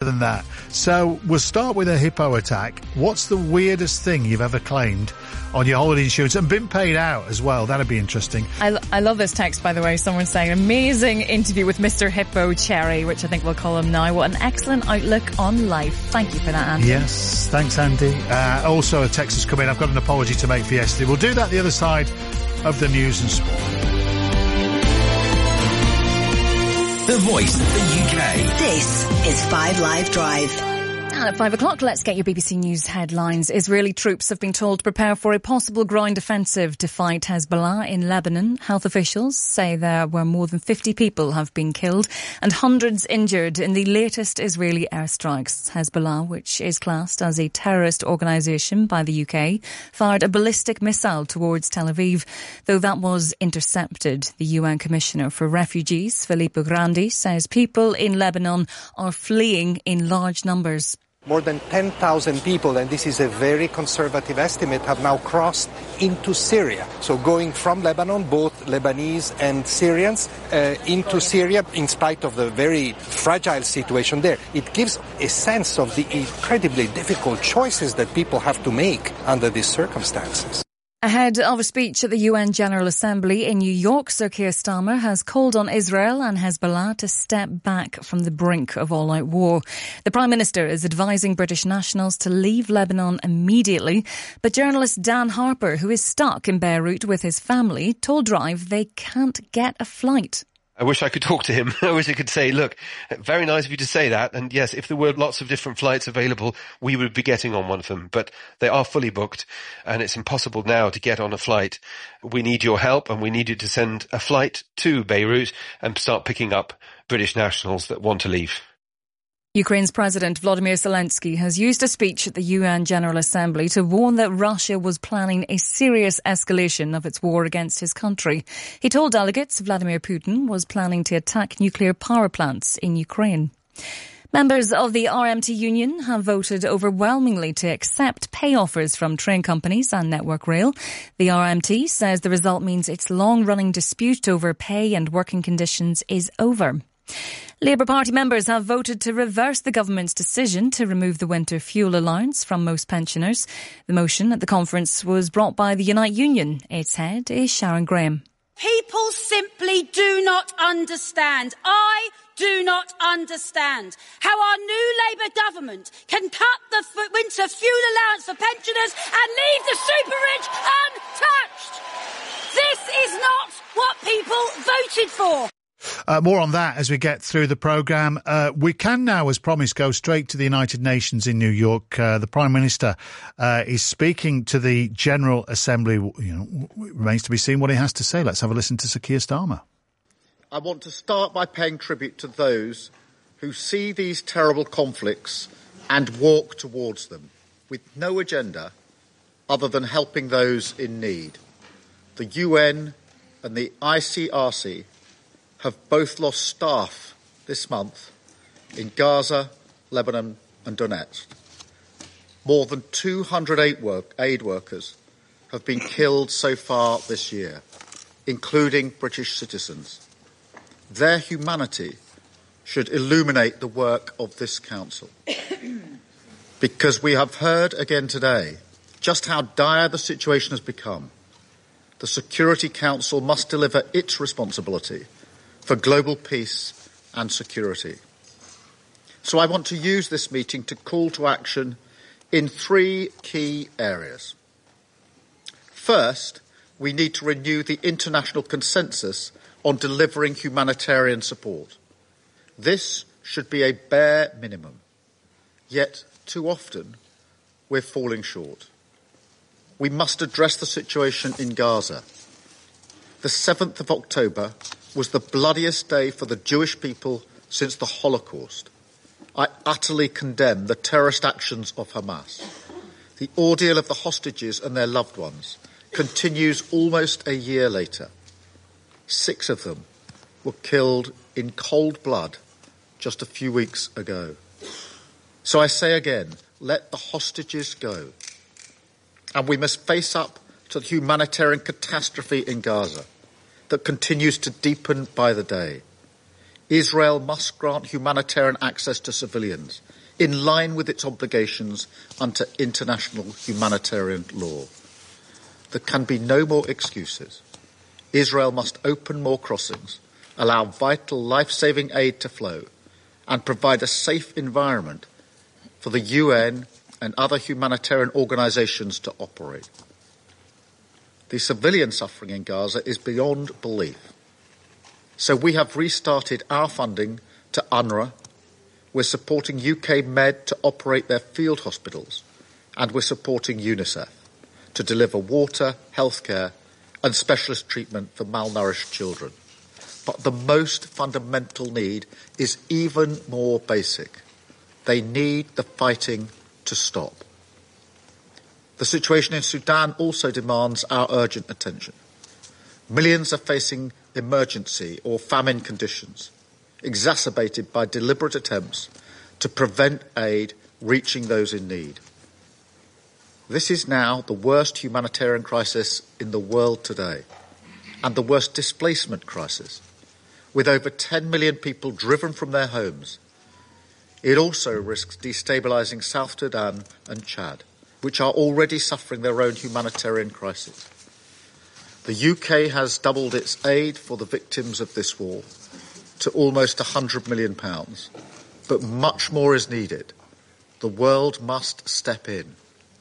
than that. So we'll start with a hippo attack. What's the weirdest thing you've ever claimed on your holiday insurance and been paid out as well? That'd be interesting. I love this text, by the way. Someone's saying, amazing interview with Mr. Hippo Cherry, which I think we'll call him now. What an excellent outlook on life. Thank you for that, Andy. Yes, thanks, Andy. Also, a text has come in. I've got an apology to make for yesterday. We'll do that the other side of the news and sport. The voice of the UK. This is 5 Live Drive. And at 5 o'clock, let's get your BBC News headlines. Israeli troops have been told to prepare for a possible ground offensive to fight Hezbollah in Lebanon. Health officials say there were more than 50 people have been killed and hundreds injured in the latest Israeli airstrikes. Hezbollah, which is classed as a terrorist organisation by the UK, fired a ballistic missile towards Tel Aviv, though that was intercepted. The UN Commissioner for Refugees, Filippo Grandi, says people in Lebanon are fleeing in large numbers. More than 10,000 people, and this is a very conservative estimate, have now crossed into Syria. So going from Lebanon, both Lebanese and Syrians, into Syria, in spite of the very fragile situation there. It gives a sense of the incredibly difficult choices that people have to make under these circumstances. Ahead of a speech at the UN General Assembly in New York, Sir Keir Starmer has called on Israel and Hezbollah to step back from the brink of all-out war. The Prime Minister is advising British nationals to leave Lebanon immediately, but journalist Dan Harper, who is stuck in Beirut with his family, told Drive they can't get a flight. I wish I could talk to him. I wish I could say, look, very nice of you to say that. And yes, if there were lots of different flights available, we would be getting on one of them. But they are fully booked and it's impossible now to get on a flight. We need your help and we need you to send a flight to Beirut and start picking up British nationals that want to leave. Ukraine's President Volodymyr Zelensky has used a speech at the UN General Assembly to warn that Russia was planning a serious escalation of its war against his country. He told delegates Vladimir Putin was planning to attack nuclear power plants in Ukraine. Members of the RMT union have voted overwhelmingly to accept pay offers from train companies and Network Rail. The RMT says the result means its long-running dispute over pay and working conditions is over. Labour Party members have voted to reverse the government's decision to remove the winter fuel allowance from most pensioners. The motion at the conference was brought by the Unite Union. Its head is Sharon Graham. People simply do not understand. I do not understand how our new Labour government can cut the winter fuel allowance for pensioners and leave the super rich untouched. This is not what people voted for. More on that as we get through the programme. We can now, as promised, go straight to the United Nations in New York. The Prime Minister is speaking to the General Assembly. It remains to be seen what he has to say. Let's have a listen to Sir Keir Starmer. I want to start by paying tribute to those who see these terrible conflicts and walk towards them with no agenda other than helping those in need. The UN and the ICRC have both lost staff this month in Gaza, Lebanon and Donetsk. More than 200 aid workers have been killed so far this year, including British citizens. Their humanity should illuminate the work of this Council. Because we have heard again today just how dire the situation has become. The Security Council must deliver its responsibility for global peace and security. So I want to use this meeting to call to action in 3 key areas. First, we need to renew the international consensus on delivering humanitarian support. This should be a bare minimum, yet too often we're falling short. We must address the situation in Gaza. The 7th of October was the bloodiest day for the Jewish people since the Holocaust. I utterly condemn the terrorist actions of Hamas. The ordeal of the hostages and their loved ones continues almost a year later. 6 of them were killed in cold blood just a few weeks ago. So I say again, let the hostages go. And we must face up to the humanitarian catastrophe in Gaza that continues to deepen by the day. Israel must grant humanitarian access to civilians in line with its obligations under international humanitarian law. There can be no more excuses. Israel must open more crossings, allow vital life-saving aid to flow, and provide a safe environment for the UN and other humanitarian organisations to operate. The civilian suffering in Gaza is beyond belief. So we have restarted our funding to UNRWA. We're supporting UK Med to operate their field hospitals, and we're supporting UNICEF to deliver water, healthcare and specialist treatment for malnourished children. But the most fundamental need is even more basic. They need the fighting to stop. The situation in Sudan also demands our urgent attention. Millions are facing emergency or famine conditions, exacerbated by deliberate attempts to prevent aid reaching those in need. This is now the worst humanitarian crisis in the world today, and the worst displacement crisis, with over 10 million people driven from their homes. It also risks destabilising South Sudan and Chad, which are already suffering their own humanitarian crisis. The UK has doubled its aid for the victims of this war to almost £100 million, but much more is needed. The world must step in.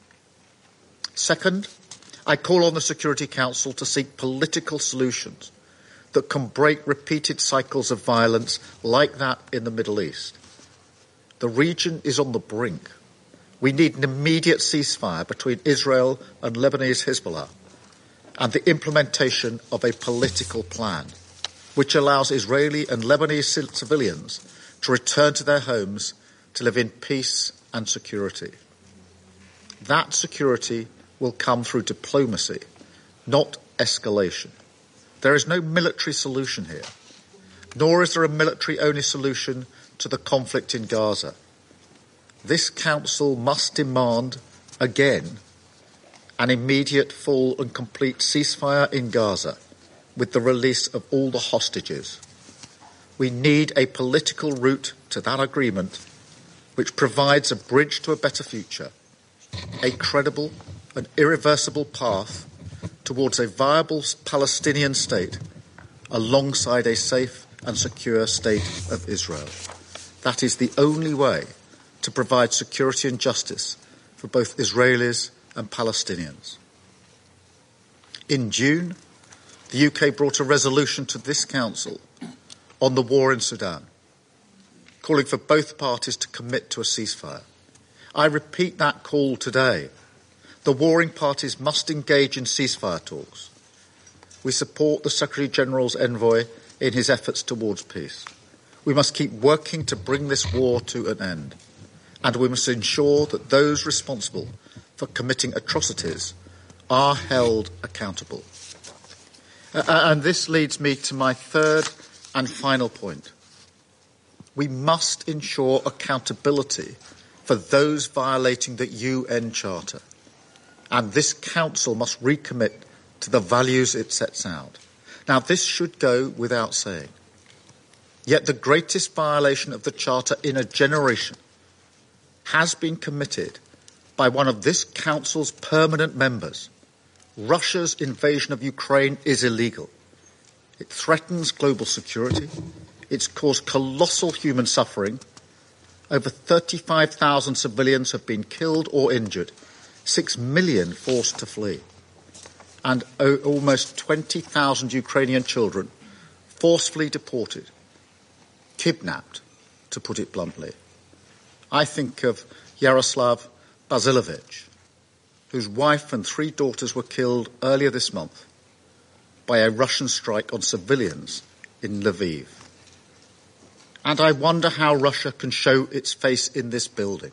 Second, I call on the Security Council to seek political solutions that can break repeated cycles of violence like that in the Middle East. The region is on the brink. We need an immediate ceasefire between Israel and Lebanese Hezbollah and the implementation of a political plan which allows Israeli and Lebanese civilians to return to their homes to live in peace and security. That security will come through diplomacy, not escalation. There is no military solution here, nor is there a military-only solution to the conflict in Gaza. This Council must demand, again, an immediate, full and complete ceasefire in Gaza with the release of all the hostages. We need a political route to that agreement which provides a bridge to a better future, a credible and irreversible path towards a viable Palestinian state alongside a safe and secure state of Israel. That is the only way to provide security and justice for both Israelis and Palestinians. In June, the UK brought a resolution to this Council on the war in Sudan, calling for both parties to commit to a ceasefire. I repeat that call today. The warring parties must engage in ceasefire talks. We support the Secretary-General's envoy in his efforts towards peace. We must keep working to bring this war to an end, and we must ensure that those responsible for committing atrocities are held accountable. And this leads me to my third and final point. We must ensure accountability for those violating the UN Charter, and this Council must recommit to the values it sets out. Now, this should go without saying. Yet the greatest violation of the Charter in a generation has been committed by one of this Council's permanent members. Russia's invasion of Ukraine is illegal. It threatens global security. It's caused colossal human suffering. Over 35,000 civilians have been killed or injured, 6 million forced to flee, and almost 20,000 Ukrainian children forcefully deported, kidnapped, to put it bluntly. I think of Yaroslav Basilovich, whose wife and 3 daughters were killed earlier this month by a Russian strike on civilians in Lviv. And I wonder how Russia can show its face in this building.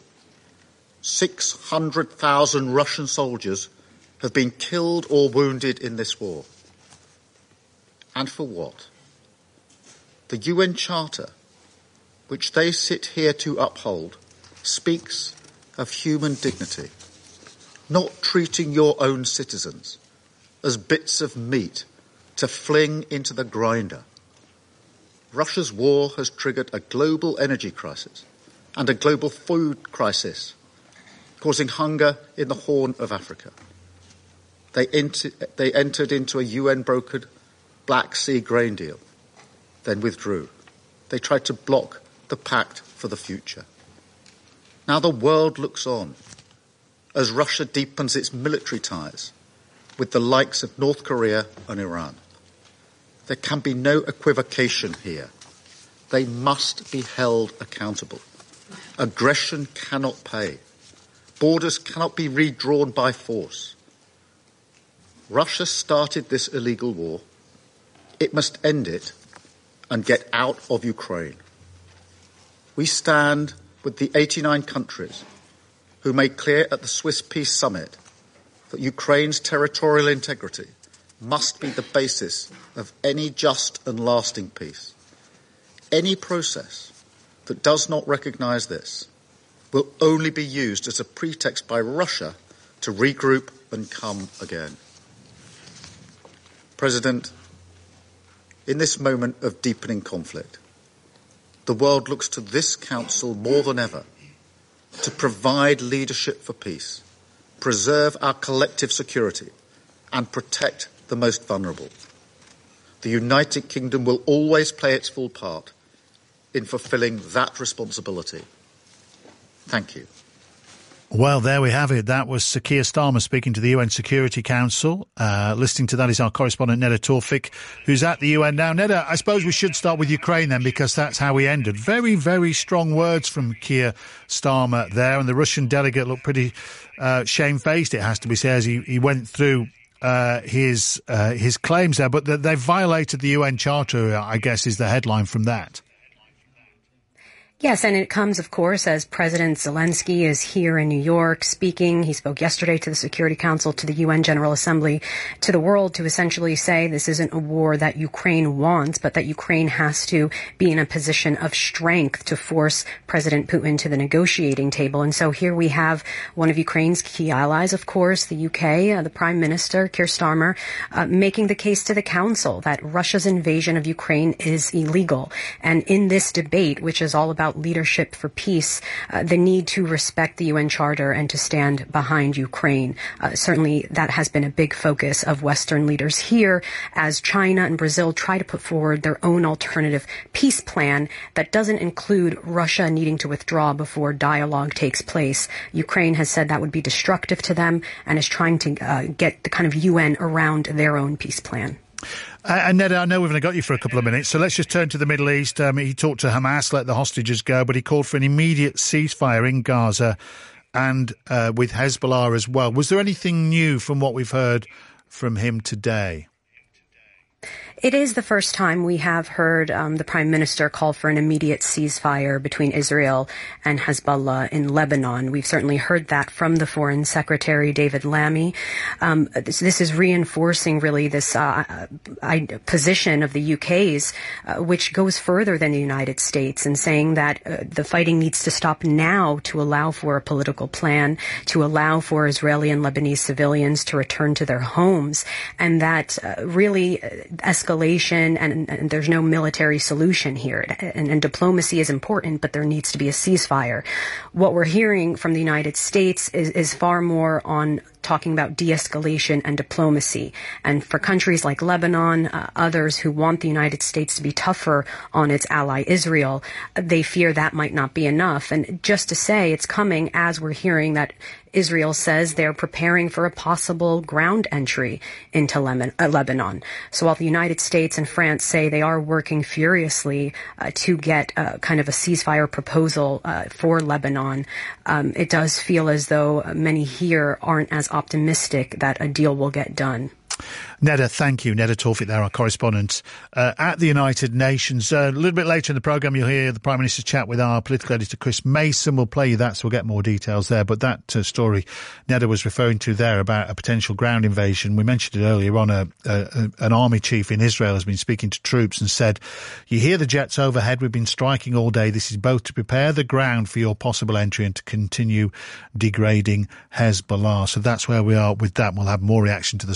600,000 Russian soldiers have been killed or wounded in this war. And for what? The UN Charter, which they sit here to uphold, speaks of human dignity, not treating your own citizens as bits of meat to fling into the grinder. Russia's war has triggered a global energy crisis and a global food crisis, causing hunger in the Horn of Africa. They entered into a UN-brokered Black Sea grain deal, then withdrew. They tried to block the pact for the future. Now the world looks on as Russia deepens its military ties with the likes of North Korea and Iran. There can be no equivocation here. They must be held accountable. Aggression cannot pay. Borders cannot be redrawn by force. Russia started this illegal war. It must end it and get out of Ukraine. We stand with the 89 countries who made clear at the Swiss Peace Summit that Ukraine's territorial integrity must be the basis of any just and lasting peace. Any process that does not recognise this will only be used as a pretext by Russia to regroup and come again. President, in this moment of deepening conflict, the world looks to this Council more than ever to provide leadership for peace, preserve our collective security, and protect the most vulnerable. The United Kingdom will always play its full part in fulfilling that responsibility. Thank you. Well, there we have it. That was Sir Keir Starmer speaking to the UN Security Council. Listening to that is our correspondent, Neda Tawfik, who's at the UN now. Neda, I suppose we should start with Ukraine then, because that's how we ended. Very, very strong words from Keir Starmer there, and the Russian delegate looked pretty shamefaced, it has to be said, as he went through his claims there. But they violated the UN Charter, I guess, is the headline from that. Yes, and it comes, of course, as President Zelensky is here in New York speaking. He spoke yesterday to the Security Council, to the UN General Assembly, to the world, to essentially say this isn't a war that Ukraine wants, but that Ukraine has to be in a position of strength to force President Putin to the negotiating table. And so here we have one of Ukraine's key allies, of course, the UK, the Prime Minister, Keir Starmer, making the case to the Council that Russia's invasion of Ukraine is illegal. And in this debate, which is all about leadership for peace, the need to respect the UN Charter and to stand behind Ukraine. Certainly that has been a big focus of Western leaders here as China and Brazil try to put forward their own alternative peace plan that doesn't include Russia needing to withdraw before dialogue takes place. Ukraine has said that would be destructive to them and is trying to get the kind of UN around their own peace plan. And Neda, I know we've only got you for a couple of minutes, so let's just turn to the Middle East. He talked to Hamas, let the hostages go, but he called for an immediate ceasefire in Gaza and with Hezbollah as well. Was there anything new from what we've heard from him today? It is the first time we have heard the Prime Minister call for an immediate ceasefire between Israel and Hezbollah in Lebanon. We've certainly heard that from the Foreign Secretary, David Lammy. This is reinforcing really this position of the UK's, which goes further than the United States, and saying that the fighting needs to stop now to allow for a political plan, to allow for Israeli and Lebanese civilians to return to their homes, and that really escalation and there's no military solution here. And diplomacy is important, but there needs to be a ceasefire. What we're hearing from the United States is far more on talking about de-escalation and diplomacy. And for countries like Lebanon, others who want the United States to be tougher on its ally Israel, they fear that might not be enough. And just to say, it's coming as we're hearing that Israel says they're preparing for a possible ground entry into Lebanon. So while the United States and France say they are working furiously to get kind of a ceasefire proposal for Lebanon, it does feel as though many here aren't as optimistic that a deal will get done. Neda, thank you. Neda Tawfik there, our correspondent at the United Nations. A little bit later in the programme, you'll hear the Prime Minister's chat with our political editor, Chris Mason. We'll play you that, so we'll get more details there. But that story Neda was referring to there about a potential ground invasion, we mentioned it earlier on. An army chief in Israel has been speaking to troops and said, you hear the jets overhead, we've been striking all day. This is both to prepare the ground for your possible entry and to continue degrading Hezbollah. So that's where we are with that. We'll have more reaction to the story in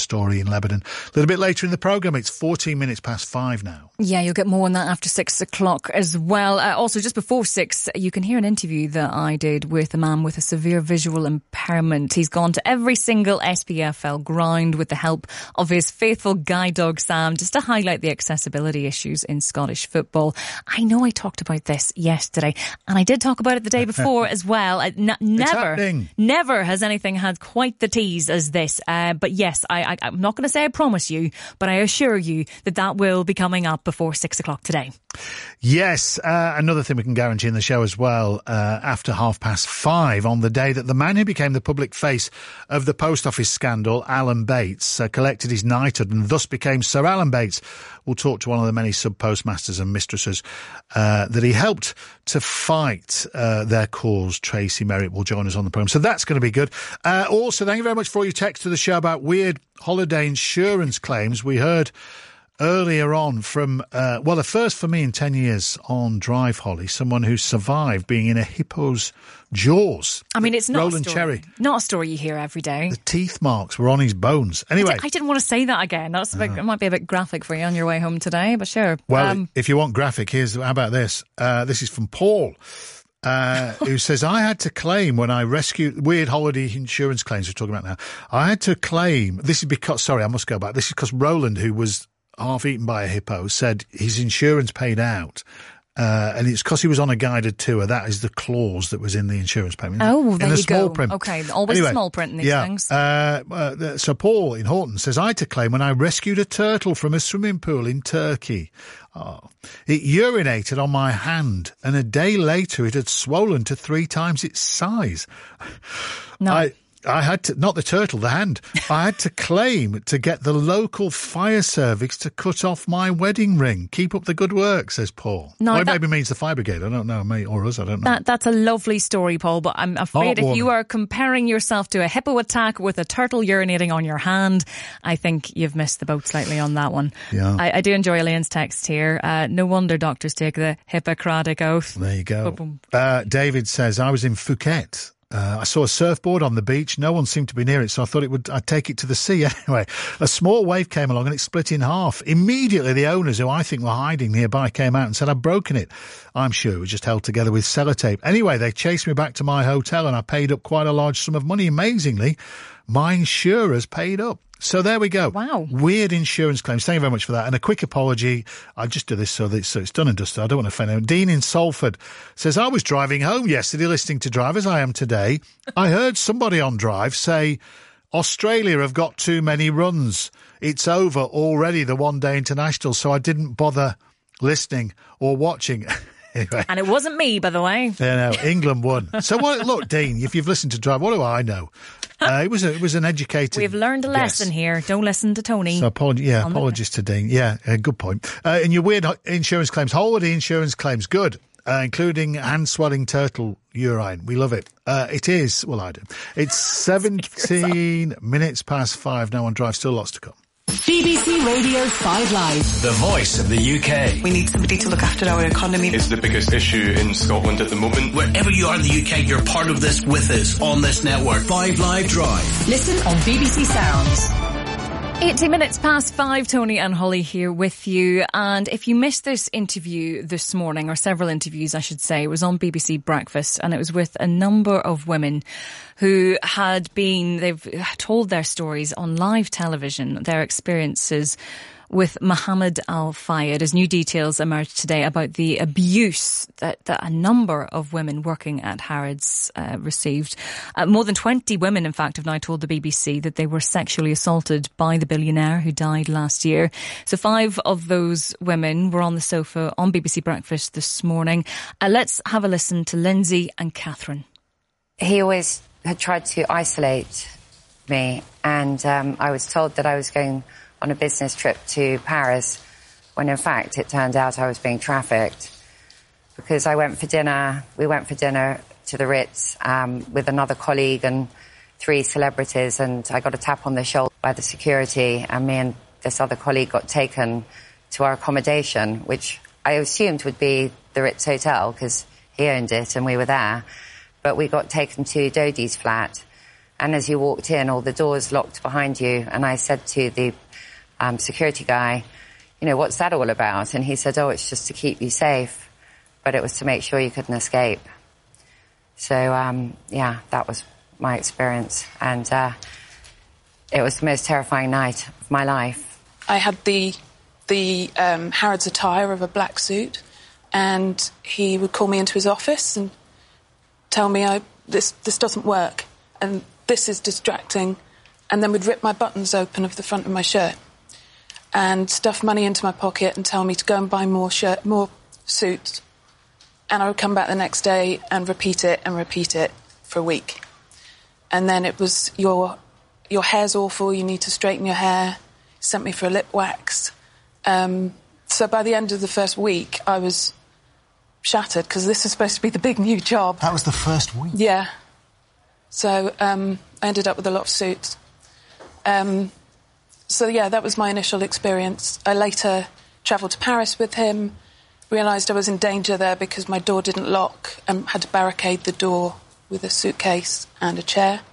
Lebanon. A little bit later in the programme, it's 14 minutes past 5 now. Yeah, you'll get more on that after 6 o'clock as well. Also, just before 6, you can hear an interview that I did with a man with a severe visual impairment. He's gone to every single SPFL ground with the help of his faithful guide dog Sam, just to highlight the accessibility issues in Scottish football. I know I talked about this yesterday, and I did talk about it the day before as well. Never has anything had quite the tease as this. But yes, I'm not going to say I promise you, but I assure you that will be coming up before 6 o'clock today. Yes, another thing we can guarantee in the show as well, after 5:30 on the day that the man who became the public face of the post office scandal, Alan Bates, collected his knighthood and thus became Sir Alan Bates. We'll talk to one of the many sub-postmasters and mistresses that he helped to fight their cause. Tracy Merritt will join us on the programme, so that's going to be good. Also, thank you very much for all your texts to the show about weird holiday insurance claims. We heard earlier on from, the first for me in 10 years on Drive Holly, someone who survived being in a hippo's jaws. I mean, it's not Roland a story. Cherry. Not a story you hear every day. The teeth marks were on his bones. Anyway. I didn't want to say that again. It might be a bit graphic for you on your way home today, but sure. Well, if you want graphic, how about this? This is from Paul. Who says, I had to claim when I rescued weird holiday insurance claims we're talking about now. I had to claim, this is because, sorry, I must go back. This is because Roland, who was half eaten by a hippo, said his insurance paid out. And it's because he was on a guided tour. That is the clause that was in the insurance payment. Oh, there in the you small go. Print. Okay, always small print in these things. So Paul in Horton says, I had to claim when I rescued a turtle from a swimming pool in Turkey. Oh, it urinated on my hand, and a day later it had swollen to 3 times its size. No. I had to, not the turtle, the hand. I had to claim to get the local fire service to cut off my wedding ring. Keep up the good work, says Paul. No, or it maybe means the fire brigade. I don't know, mate, or us, I don't know. That's a lovely story, Paul, but I'm afraid if you are comparing yourself to a hippo attack with a turtle urinating on your hand, I think you've missed the boat slightly on that one. Yeah. I do enjoy Elaine's text here. No wonder doctors take the Hippocratic oath. There you go. David says, I was in Phuket. I saw a surfboard on the beach. No one seemed to be near it, so I thought I'd take it to the sea anyway. A small wave came along and it split in half. Immediately, the owners, who I think were hiding nearby, came out and said I'd broken it. I'm sure it was just held together with sellotape. Anyway, they chased me back to my hotel and I paid up quite a large sum of money. Amazingly, my insurers paid up. So there we go. Wow. Weird insurance claims. Thank you very much for that. And a quick apology. I just do this so it's done and dusted. I don't want to offend anyone. Dean in Salford says, I was driving home yesterday listening to Drive as I am today. I heard somebody on Drive say, Australia have got too many runs. It's over already, the one-day international, so I didn't bother listening or watching. Anyway. And it wasn't me, by the way. Yeah, no, England won. So look, Dean, if you've listened to Drive, what do I know? It was an educated. We've learned a lesson here. Don't listen to Tony. So apologies to Dean. Yeah, good point. And your weird insurance claims, holiday insurance claims, good, including hand swelling turtle urine. We love it. It is. Well, I do. It's 17 minutes past 5 now on Drive. Still lots to come. BBC Radio 5 Live. The voice of the UK. We need somebody to look after our economy. It's the biggest issue in Scotland at the moment. Wherever you are in the UK, you're part of this with us on this network. 5 Live Drive. Listen on BBC Sounds. 18 minutes past 5, Tony and Holly here with you. And if you missed this interview this morning, or several interviews, I should say, it was on BBC Breakfast, and it was with a number of women who they've told their stories on live television, their experiences with Mohammed Al Fayed, as new details emerged today about the abuse that a number of women working at Harrods received. More than 20 women, in fact, have now told the BBC that they were sexually assaulted by the billionaire who died last year. So 5 of those women were on the sofa on BBC Breakfast this morning. Let's have a listen to Lindsay and Catherine. He always had tried to isolate me, and I was told that I was going on a business trip to Paris, when in fact it turned out I was being trafficked, because we went for dinner to the Ritz with another colleague and 3 celebrities, and I got a tap on the shoulder by the security, and me and this other colleague got taken to our accommodation, which I assumed would be the Ritz Hotel because he owned it and we were there, but we got taken to Dodi's flat. And as you walked in, all the doors locked behind you. And I said to the security guy, you know, what's that all about? And he said, oh, it's just to keep you safe. But it was to make sure you couldn't escape. So, yeah, that was my experience. And it was the most terrifying night of my life. I had the Harrods attire of a black suit, and he would call me into his office and tell me, this doesn't work, and this is distracting, and then would rip my buttons open of the front of my shirt and stuff money into my pocket and tell me to go and buy more suits. And I would come back the next day and repeat it for a week. And then it was, your hair's awful, you need to straighten your hair. Sent me for a lip wax. So by the end of the first week, I was shattered, because this was supposed to be the big new job. That was the first week? Yeah. So I ended up with a lot of suits. So yeah, that was my initial experience. I later travelled to Paris with him, realised I was in danger there because my door didn't lock and had to barricade the door with a suitcase and a chair.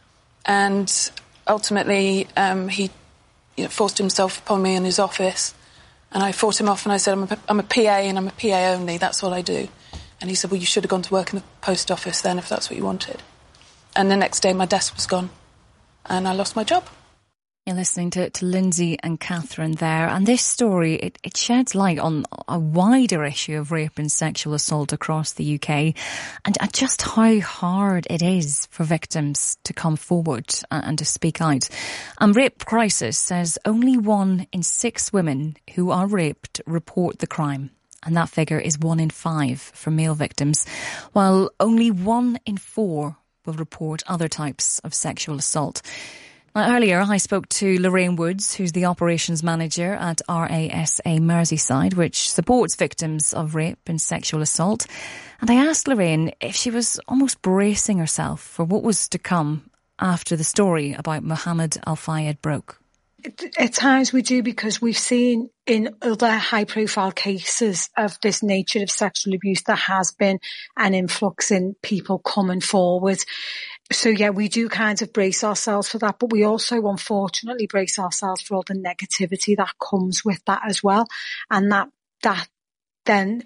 And ultimately, he forced himself upon me in his office, and I fought him off and I said, I'm a PA and I'm a PA only, that's all I do. And he said, well, you should have gone to work in the post office then if that's what you wanted. And the next day my desk was gone and I lost my job. You're listening to Lindsay and Catherine there, and this story, it sheds light on a wider issue of rape and sexual assault across the UK, and just how hard it is for victims to come forward and to speak out. And Rape Crisis says only 1 in 6 women who are raped report the crime, and that figure is 1 in 5 for male victims, while only 1 in 4 will report other types of sexual assault. Now, earlier, I spoke to Lorraine Woods, who's the operations manager at RASA Merseyside, which supports victims of rape and sexual assault. And I asked Lorraine if she was almost bracing herself for what was to come after the story about Mohammed Al-Fayed broke. At times we do, because we've seen in other high-profile cases of this nature of sexual abuse, there has been an influx in people coming forward. So, yeah, we do kind of brace ourselves for that, but we also, unfortunately, brace ourselves for all the negativity that comes with that as well. And that then,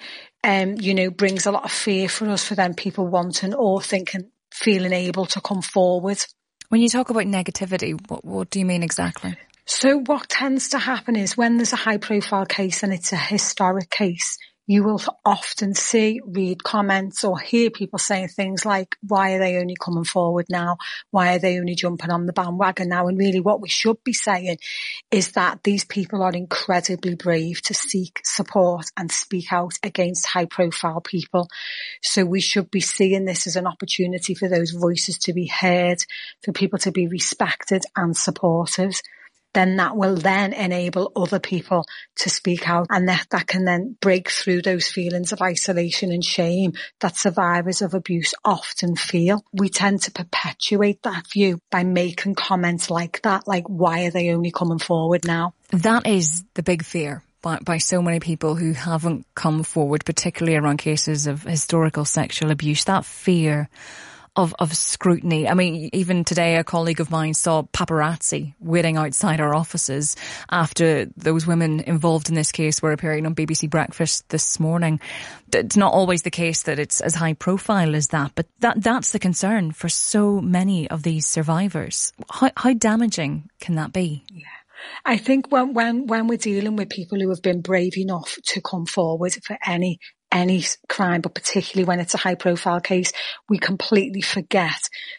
brings a lot of fear for us, for then people wanting or thinking, feeling able to come forward. When you talk about negativity, what do you mean exactly? So what tends to happen is when there's a high-profile case and it's a historic case, you will often read comments or hear people saying things like, why are they only coming forward now? Why are they only jumping on the bandwagon now? And really what we should be saying is that these people are incredibly brave to seek support and speak out against high-profile people. So we should be seeing this as an opportunity for those voices to be heard, for people to be respected and supported. Then that will then enable other people to speak out, and that can then break through those feelings of isolation and shame that survivors of abuse often feel. We tend to perpetuate that view by making comments like that, like, why are they only coming forward now? That is the big fear by so many people who haven't come forward, particularly around cases of historical sexual abuse, that fear of scrutiny. I mean, even today, a colleague of mine saw paparazzi waiting outside our offices after those women involved in this case were appearing on BBC Breakfast this morning. It's not always the case that it's as high profile as that, but that's the concern for so many of these survivors. How damaging can that be? Yeah. I think when we're dealing with people who have been brave enough to come forward for any crime, but particularly when it's a high profile case, we completely forget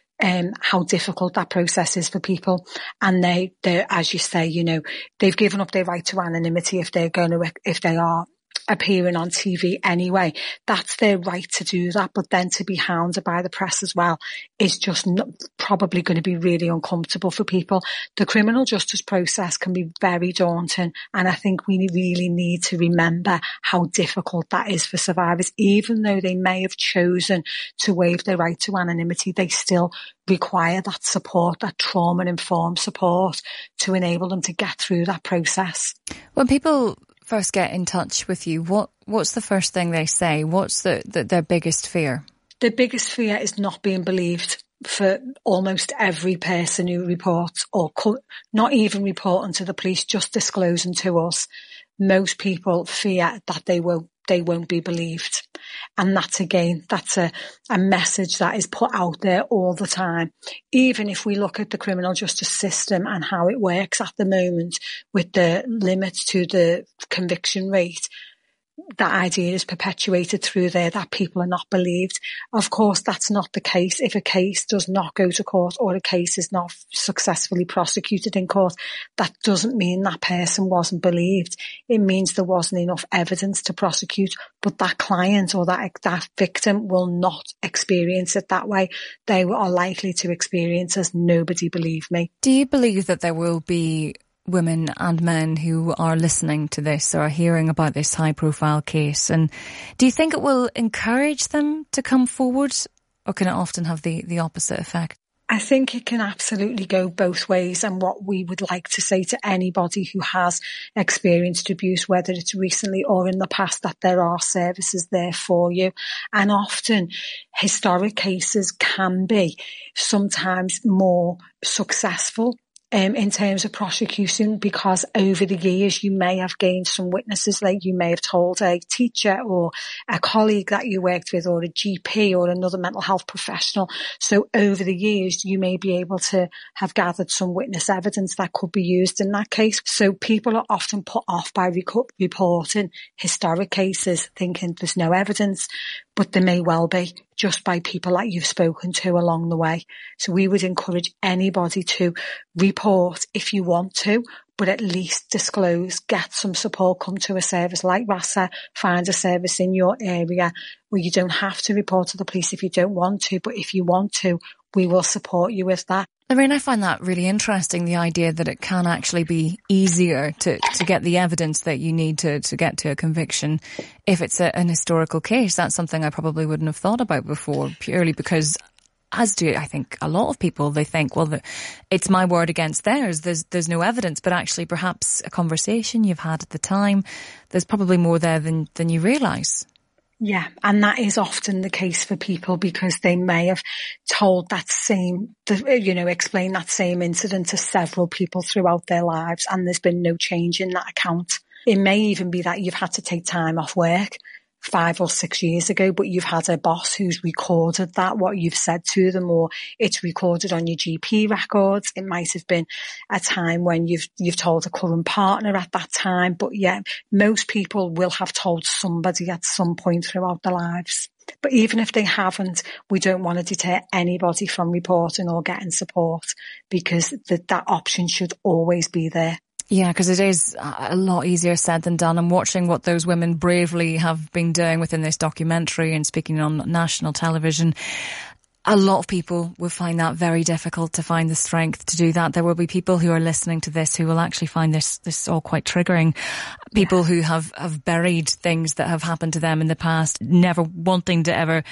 how difficult that process is for people. And they, as you say, they've given up their right to anonymity if they are appearing on TV anyway. That's their right to do that, but then to be hounded by the press as well is just probably going to be really uncomfortable for people. The criminal justice process can be very daunting, and I think we really need to remember how difficult that is for survivors. Even though they may have chosen to waive their right to anonymity, they still require that support, that trauma-informed support, to enable them to get through that process. When people first get in touch with you, what's the first thing they say? What's their biggest fear? Their biggest fear is not being believed. for almost every person who reports or not even reporting to the police, just disclosing to us, most people fear that they won't be believed. And that's a message that is put out there all the time. Even if we look at the criminal justice system and how it works at the moment with the limits to the conviction rate, that idea is perpetuated through there that people are not believed. Of course, that's not the case. If a case does not go to court or a case is not successfully prosecuted in court, that doesn't mean that person wasn't believed. It means there wasn't enough evidence to prosecute, but that client or that victim will not experience it that way. They are likely to experience as nobody believed me. Do you believe that there will be women and men who are listening to this or are hearing about this high-profile case? And do you think it will encourage them to come forward, or can it often have the opposite effect? I think it can absolutely go both ways. And what we would like to say to anybody who has experienced abuse, whether it's recently or in the past, that there are services there for you. And often historic cases can be sometimes more successful in terms of prosecution, because over the years you may have gained some witnesses, like you may have told a teacher or a colleague that you worked with, or a GP or another mental health professional. So over the years you may be able to have gathered some witness evidence that could be used in that case. So people are often put off by reporting historic cases, thinking there's no evidence, but there may well be, just by people that you've spoken to along the way. So we would encourage anybody to report if you want to, but at least disclose, get some support, come to a service like RASA, find a service in your area where you don't have to report to the police if you don't want to, but if you want to, we will support you with that. Lorraine, I find that really interesting, the idea that it can actually be easier to get the evidence that you need to get to a conviction if it's an historical case. That's something I probably wouldn't have thought about before, purely because, as do I think a lot of people, they think, well, it's my word against theirs. There's no evidence, but actually perhaps a conversation you've had at the time, there's probably more there than you realise. Yeah, and that is often the case for people, because they may have told that same, explained that same incident to several people throughout their lives, and there's been no change in that account. It may even be that you've had to take time off work 5 or 6 years ago, but you've had a boss who's recorded that, what you've said to them, or it's recorded on your GP records. It might have been a time when you've told a current partner at that time. But yeah, most people will have told somebody at some point throughout their lives. But even if they haven't, we don't want to deter anybody from reporting or getting support, because that option should always be there. Yeah, because it is a lot easier said than done. And watching what those women bravely have been doing within this documentary and speaking on national television, a lot of people will find that very difficult to find the strength to do that. There will be people who are listening to this who will actually find this all quite triggering. People who have buried things that have happened to them in the past, never wanting to ever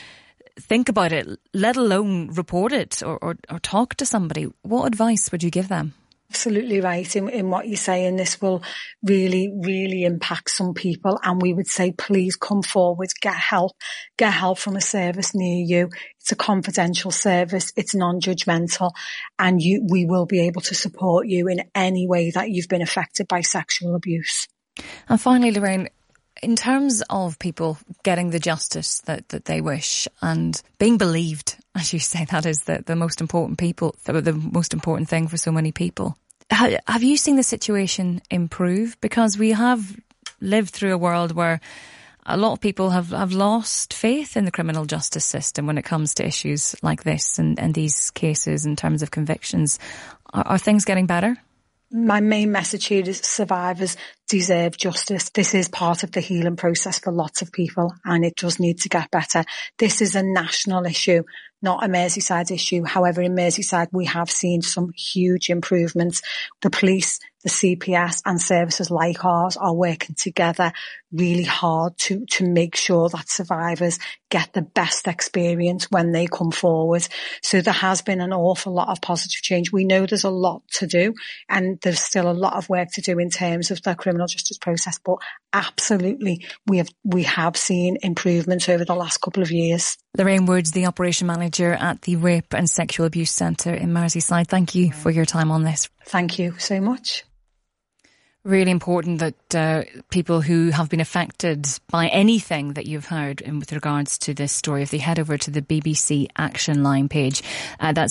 think about it, let alone report it or talk to somebody. What advice would you give them? Absolutely right in what you're saying. This will really, really impact some people, and we would say, please come forward, get help from a service near you. It's a confidential service, it's non-judgmental, and we will be able to support you in any way that you've been affected by sexual abuse. And finally, Lorraine, in terms of people getting the justice that they wish and being believed, as you say, that is the most important the most important thing for so many people. Have you seen the situation improve? Because we have lived through a world where a lot of people have lost faith in the criminal justice system when it comes to issues like this and these cases in terms of convictions. Are things getting better? My main message here is survivors deserve justice. This is part of the healing process for lots of people, and it does need to get better. This is a national issue, not a Merseyside issue. However, in Merseyside, we have seen some huge improvements. The police, the CPS and services like ours are working together really hard to make sure that survivors get the best experience when they come forward. So there has been an awful lot of positive change. We know there's a lot to do, and there's still a lot of work to do in terms of the criminal justice process, but absolutely we have seen improvements over the last couple of years. Lorraine Woods, the operation manager at the Rape and Sexual Abuse Centre in Merseyside. Thank you for your time on this. Thank you so much. Really important that people who have been affected by anything that you've heard with regards to this story, if they head over to the BBC Action Line page, that's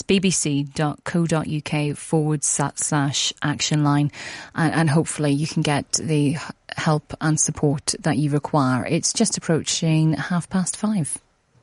bbc.co.uk/action line, and hopefully you can get the help and support that you require. It's just approaching 5:30.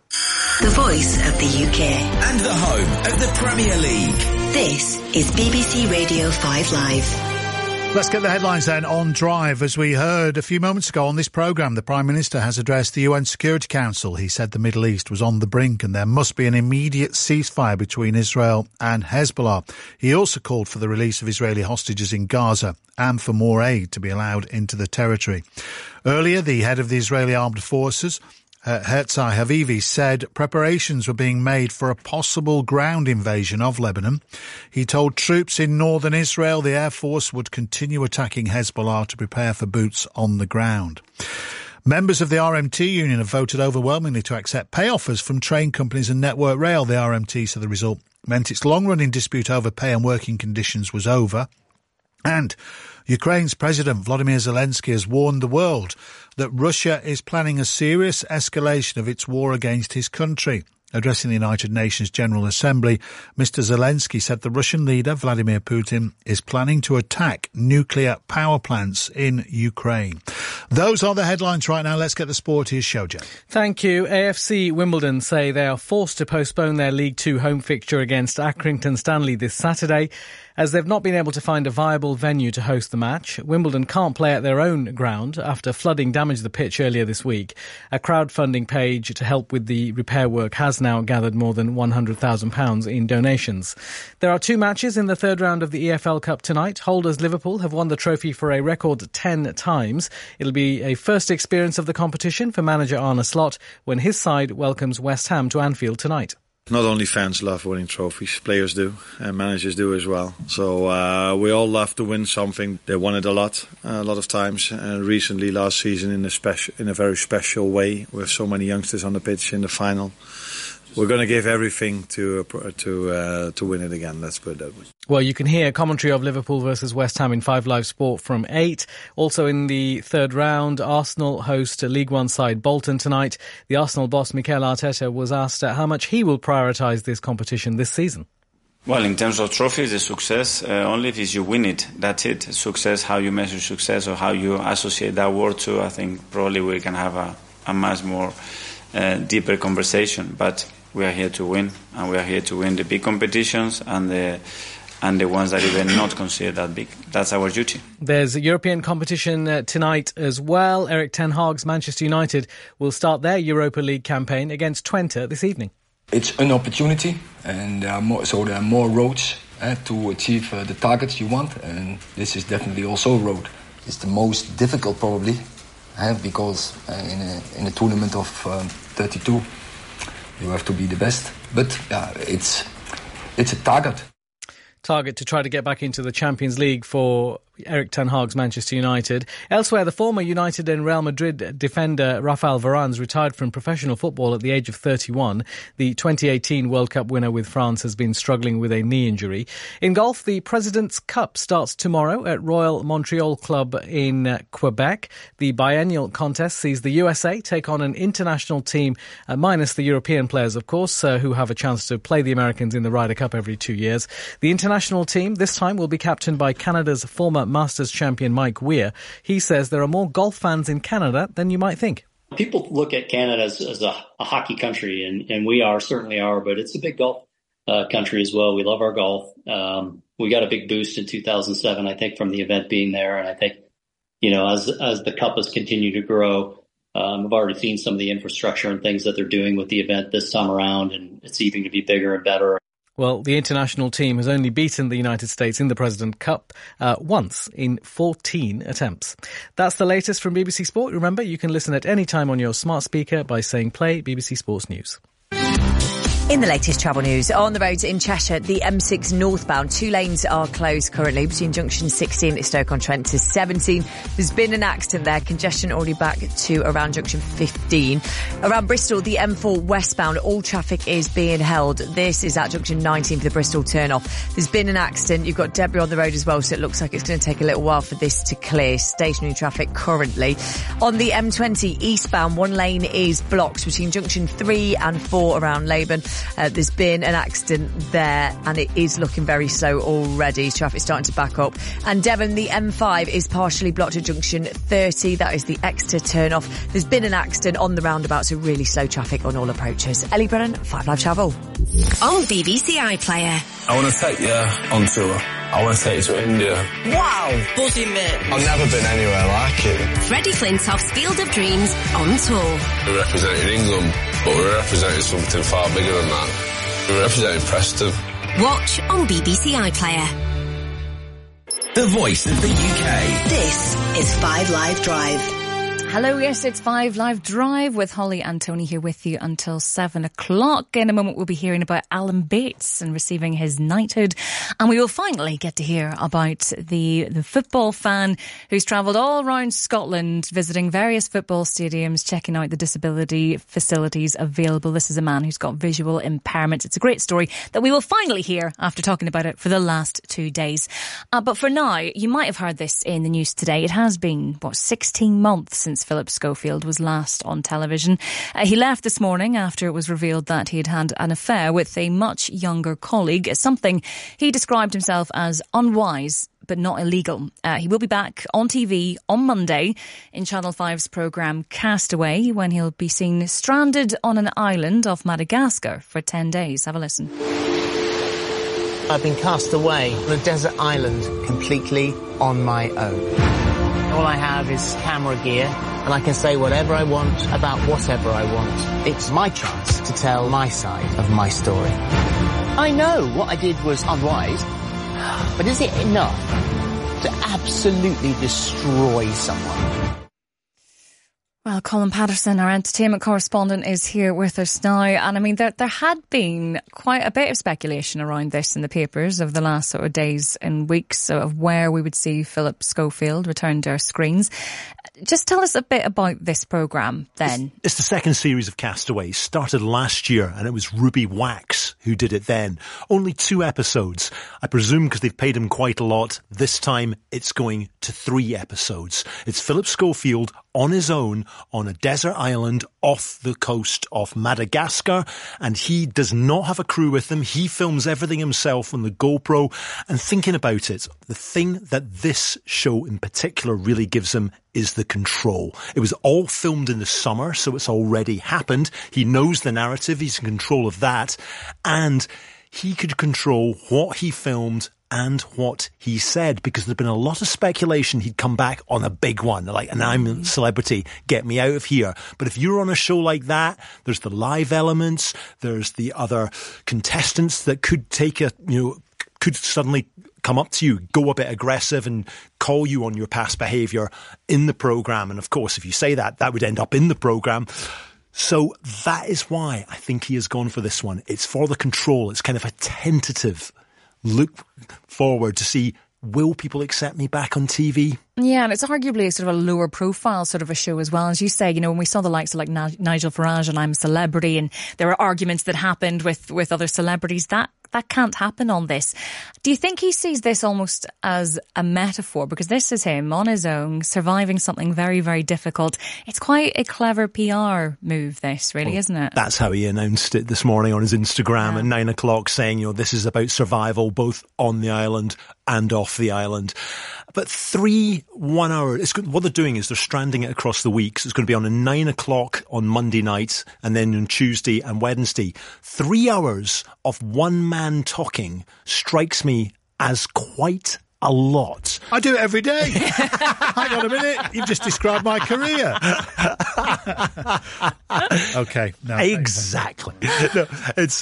The voice of the UK. And the home of the Premier League. This is BBC Radio 5 Live. Let's get the headlines then on Drive. As we heard a few moments ago on this programme, the Prime Minister has addressed the UN Security Council. He said the Middle East was on the brink and there must be an immediate ceasefire between Israel and Hezbollah. He also called for the release of Israeli hostages in Gaza and for more aid to be allowed into the territory. Earlier, the head of the Israeli Armed Forces, Herzai Havivi, said preparations were being made for a possible ground invasion of Lebanon. He told troops in northern Israel the Air Force would continue attacking Hezbollah to prepare for boots on the ground. Members of the RMT union have voted overwhelmingly to accept pay offers from train companies and Network Rail. The RMT said the result meant its long-running dispute over pay and working conditions was over. And Ukraine's President Volodymyr Zelensky has warned the world that Russia is planning a serious escalation of its war against his country. Addressing the United Nations General Assembly, Mr. Zelensky said the Russian leader, Vladimir Putin, is planning to attack nuclear power plants in Ukraine. Those are the headlines right now. Let's get the sport. Here's Shoja. Thank you. AFC Wimbledon say they are forced to postpone their League Two home fixture against Accrington Stanley this Saturday, as they've not been able to find a viable venue to host the match. Wimbledon can't play at their own ground after flooding damaged the pitch earlier this week. A crowdfunding page to help with the repair work has now gathered more than £100,000 in donations. There are two matches in the third round of the EFL Cup tonight. Holders Liverpool have won the trophy for a record 10 times. It'll be a first experience of the competition for manager Arne Slot when his side welcomes West Ham to Anfield tonight. Not only fans love winning trophies, players do, and managers do as well. So we all love to win something. They won it a lot of times. And recently, last season, in a very special way, with so many youngsters on the pitch in the final. We're going to give everything to win it again. Let's put it that way. Well, you can hear commentary of Liverpool versus West Ham in 5 Live Sport from 8. Also in the third round, Arsenal host League One side Bolton tonight. The Arsenal boss Mikel Arteta was asked how much he will prioritise this competition this season. Well, in terms of trophies, the success only if you win it. That's it. Success, how you measure success or how you associate that word to. I think probably we can have a much more deeper conversation, but we are here to win, and we are here to win the big competitions and the ones that even not considered that big. That's our duty. There's a European competition tonight as well. Erik ten Hag's Manchester United will start their Europa League campaign against Twente this evening. It's an opportunity, and there are more roads to achieve the targets you want, and this is definitely also a road. It's the most difficult probably, because in a tournament of 32, you have to be the best. But it's a target. Target to try to get back into the Champions League for Erik ten Hag's Manchester United. Elsewhere, the former United and Real Madrid defender Rafael Varane's retired from professional football at the age of 31. The 2018 World Cup winner with France has been struggling with a knee injury. In golf, the President's Cup starts tomorrow at Royal Montreal Club in Quebec. The biennial contest sees the USA take on an international team, minus the European players, of course, who have a chance to play the Americans in the Ryder Cup every 2 years. The international team this time will be captained by Canada's former Masters champion Mike Weir. He says there are more golf fans in Canada than you might think. People look at Canada as a hockey country, and we certainly are, but it's a big golf country as well. We love our golf. We got a big boost in 2007, I think, from the event being there. And I think, as the Cup has continued to grow, I've already seen some of the infrastructure and things that they're doing with the event this time around, and it's even to be bigger and better. Well, the international team has only beaten the United States in the President Cup once in 14 attempts. That's the latest from BBC Sport. Remember, you can listen at any time on your smart speaker by saying play BBC Sports News. In the latest travel news, on the roads in Cheshire, the M6 northbound, 2 lanes are closed currently between junction 16 at Stoke-on-Trent to 17. There's been an accident there, congestion already back to around junction 15. Around Bristol, the M4 westbound, all traffic is being held. This is at junction 19 for the Bristol turn-off. There's been an accident, you've got debris on the road as well, so it looks like it's going to take a little while for this to clear. Stationary traffic currently. On the M20 eastbound, 1 lane is blocked between junction 3 and 4 around Laban. There's been an accident there and it is looking very slow already. Traffic's starting to back up. And Devon, the M5 is partially blocked at junction 30. That is the Exeter turn-off. There's been an accident on the roundabout, so really slow traffic on all approaches. Ellie Brennan, 5 Live Travel. On BBC iPlayer. I want to take you on tour. I want to take you to India. Wow! Buzzing, mate. I've never been anywhere like it. Freddie Flintoff's Field of Dreams on tour. We represented England, but we represented something far bigger than that. We represented Preston. Watch on BBC iPlayer. The voice of the UK. This is 5 Live Drive. Hello, yes, it's 5 Live Drive with Holly and Tony here with you until 7 o'clock. In a moment, we'll be hearing about Alan Bates and receiving his knighthood. And we will finally get to hear about the football fan who's travelled all around Scotland, visiting various football stadiums, checking out the disability facilities available. This is a man who's got visual impairment. It's a great story that we will finally hear after talking about it for the last 2 days. But for now, you might have heard this in the news today. It has been, 16 months since Philip Schofield was last on television. He left this morning after it was revealed that he had had an affair with a much younger colleague, something he described himself as unwise but not illegal. He will be back on TV on Monday in Channel 5's programme Castaway, when he'll be seen stranded on an island off Madagascar for 10 days. Have a listen. I've been cast away on a desert island completely on my own. All I have is camera gear, and I can say whatever I want about whatever I want. It's my chance to tell my side of my story. I know what I did was unwise, but is it enough to absolutely destroy someone? Well, Colin Patterson, our entertainment correspondent, is here with us now. And I mean, there had been quite a bit of speculation around this in the papers over the last sort of days and weeks of where we would see Philip Schofield return to our screens. Just tell us a bit about this programme then. It's the second series of Castaway. Started last year and it was Ruby Wax who did it then. Only 2 episodes. I presume because they've paid him quite a lot. This time it's going to 3 episodes. It's Philip Schofield on his own on a desert island off the coast of Madagascar, and he does not have a crew with him. He films everything himself on the GoPro. And thinking about it, the thing that this show in particular really gives him is the control. It was all filmed in the summer, so it's already happened. He knows the narrative, he's in control of that, and he could control what he filmed and what he said, because there'd been a lot of speculation he'd come back on a big one, like, and I'm a celebrity, get me out of here. But if you're on a show like that, there's the live elements, there's the other contestants that could could suddenly come up to you, go a bit aggressive and call you on your past behaviour in the programme. And of course, if you say that, that would end up in the programme. So that is why I think he has gone for this one. It's for the control. It's kind of a tentative look forward to see, will people accept me back on TV? Yeah, and it's arguably sort of a lower profile sort of a show as well. As you say, when we saw the likes of like Nigel Farage and I'm a Celebrity, and there were arguments that happened with other celebrities, that can't happen on this. Do you think he sees this almost as a metaphor? Because this is him on his own, surviving something very, very difficult. It's quite a clever PR move, this, really, isn't it? That's how he announced it this morning on his Instagram at 9 o'clock, saying, this is about survival, both on the island and off the island. But 3 1 hour, what they're doing is they're stranding it across the week. So it's going to be on a 9 o'clock on Monday night, and then on Tuesday and Wednesday. 3 hours of one man talking strikes me as quite a lot. I do it every day. Hang on a minute. You've just described my career. Okay. No, exactly. No, it's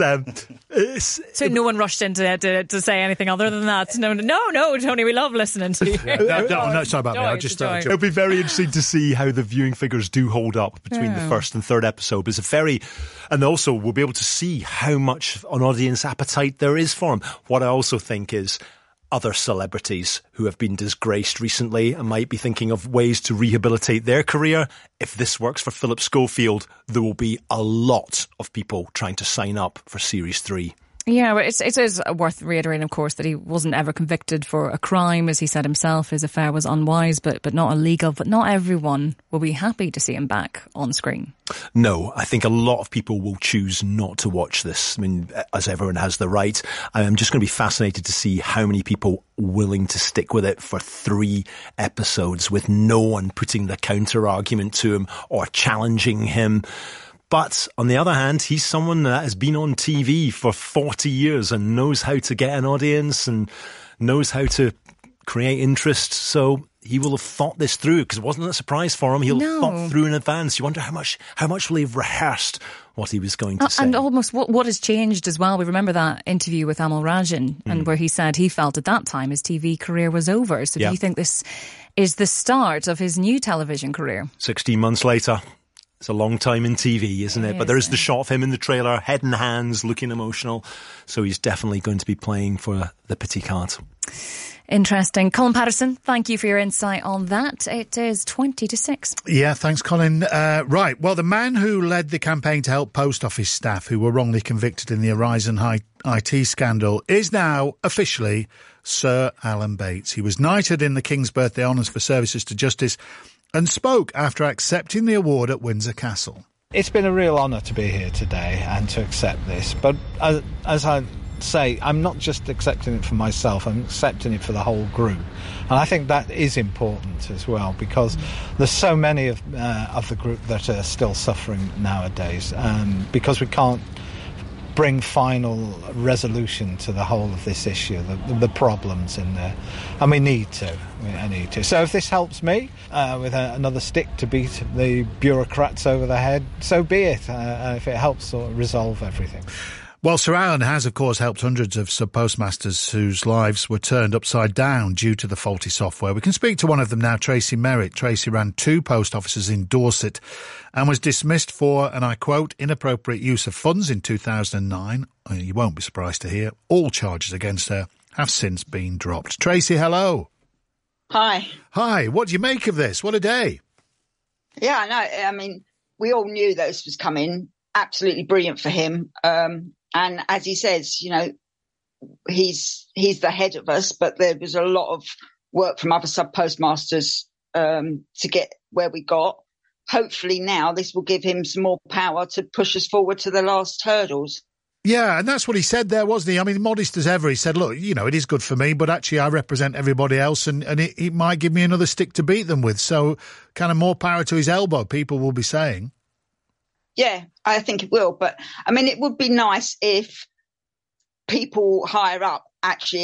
so no one rushed in to say anything other than that. No, Tony, we love listening to you. No, sorry about me. I just it'll be very interesting to see how the viewing figures do hold up between the first and third episode. But and also we'll be able to see how much an audience appetite there is for him. What I also think is other celebrities who have been disgraced recently and might be thinking of ways to rehabilitate their career. If this works for Philip Schofield, there will be a lot of people trying to sign up for Series 3. Yeah, but it is worth reiterating, of course, that he wasn't ever convicted for a crime. As he said himself, his affair was unwise, but not illegal. But not everyone will be happy to see him back on screen. No, I think a lot of people will choose not to watch this. I mean, as everyone has the right. I'm just going to be fascinated to see how many people willing to stick with it for 3 episodes with no one putting the counter argument to him or challenging him. But on the other hand, he's someone that has been on TV for 40 years and knows how to get an audience and knows how to create interest. So he will have thought this through, because it wasn't a surprise for him. He'll have thought through in advance. You wonder how much will he have rehearsed what he was going to say. And almost what has changed as well. We remember that interview with Amal Rajan and where he said he felt at that time his TV career was over. So do you think this is the start of his new television career? 16 months later. It's a long time in TV, isn't it? But there is the shot of him in the trailer, head in hands, looking emotional. So he's definitely going to be playing for the Petit Carte. Interesting. Colin Patterson, thank you for your insight on that. It is 20-6. Yeah, thanks, Colin. Right. Well, the man who led the campaign to help post office staff who were wrongly convicted in the Horizon IT scandal is now officially Sir Alan Bates. He was knighted in the King's Birthday Honours for services to justice and spoke after accepting the award at Windsor Castle. It's been a real honour to be here today and to accept this. But as I say, I'm not just accepting it for myself, I'm accepting it for the whole group. And I think that is important as well, because there's so many of the group that are still suffering nowadays, because we can't bring final resolution to the whole of this issue, the problems in there, and we need to. So if this helps me with another stick to beat the bureaucrats over the head, so be it. If it helps sort of resolve everything. Well, Sir Alan has, of course, helped hundreds of sub-postmasters whose lives were turned upside down due to the faulty software. We can speak to one of them now, Tracy Merritt. Tracy ran 2 post offices in Dorset and was dismissed for, and I quote, inappropriate use of funds in 2009. You won't be surprised to hear all charges against her have since been dropped. Tracy, hello. Hi. Hi. What do you make of this? What a day. Yeah, I know. I mean, we all knew this was coming. Absolutely brilliant for him. And as he says, you know, he's the head of us, but there was a lot of work from other sub-postmasters to get where we got. Hopefully now this will give him some more power to push us forward to the last hurdles. Yeah, and that's what he said there, wasn't he? I mean, modest as ever, he said, look, you know, it is good for me, but actually I represent everybody else and it might give me another stick to beat them with. So kind of more power to his elbow, people will be saying. Yeah, I think it will. But, I mean, it would be nice if people higher up actually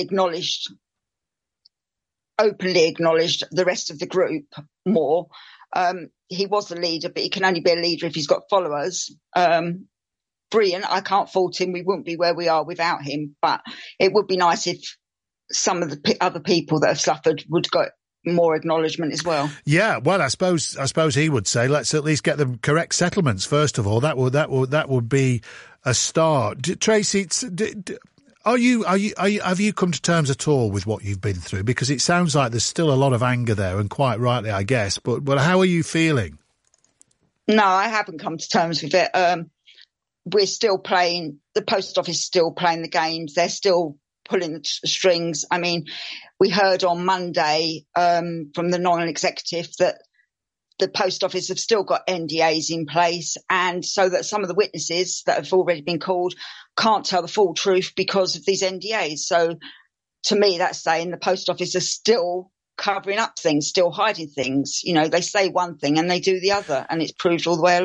openly acknowledged the rest of the group more. He was the leader, but he can only be a leader if he's got followers. Brilliant. I can't fault him. We wouldn't be where we are without him. But it would be nice if some of the other people that have suffered would get more acknowledgement as well. Yeah, well, I suppose he would say, let's at least get the correct settlements first of all. That would be a start. Tracy, have you come to terms at all with what you've been through? Because it sounds like there's still a lot of anger there, and quite rightly, I guess. But how are you feeling? No, I haven't come to terms with it. We're still playing. The post office is still playing the games. They're still pulling the strings. I mean, we heard on Monday from the non-executive that the post office have still got NDAs in place, and so that some of the witnesses that have already been called can't tell the full truth because of these NDAs. So to me, that's saying the post office are still covering up things, still hiding things. You know, they say one thing and they do the other, and it's proved all the way along.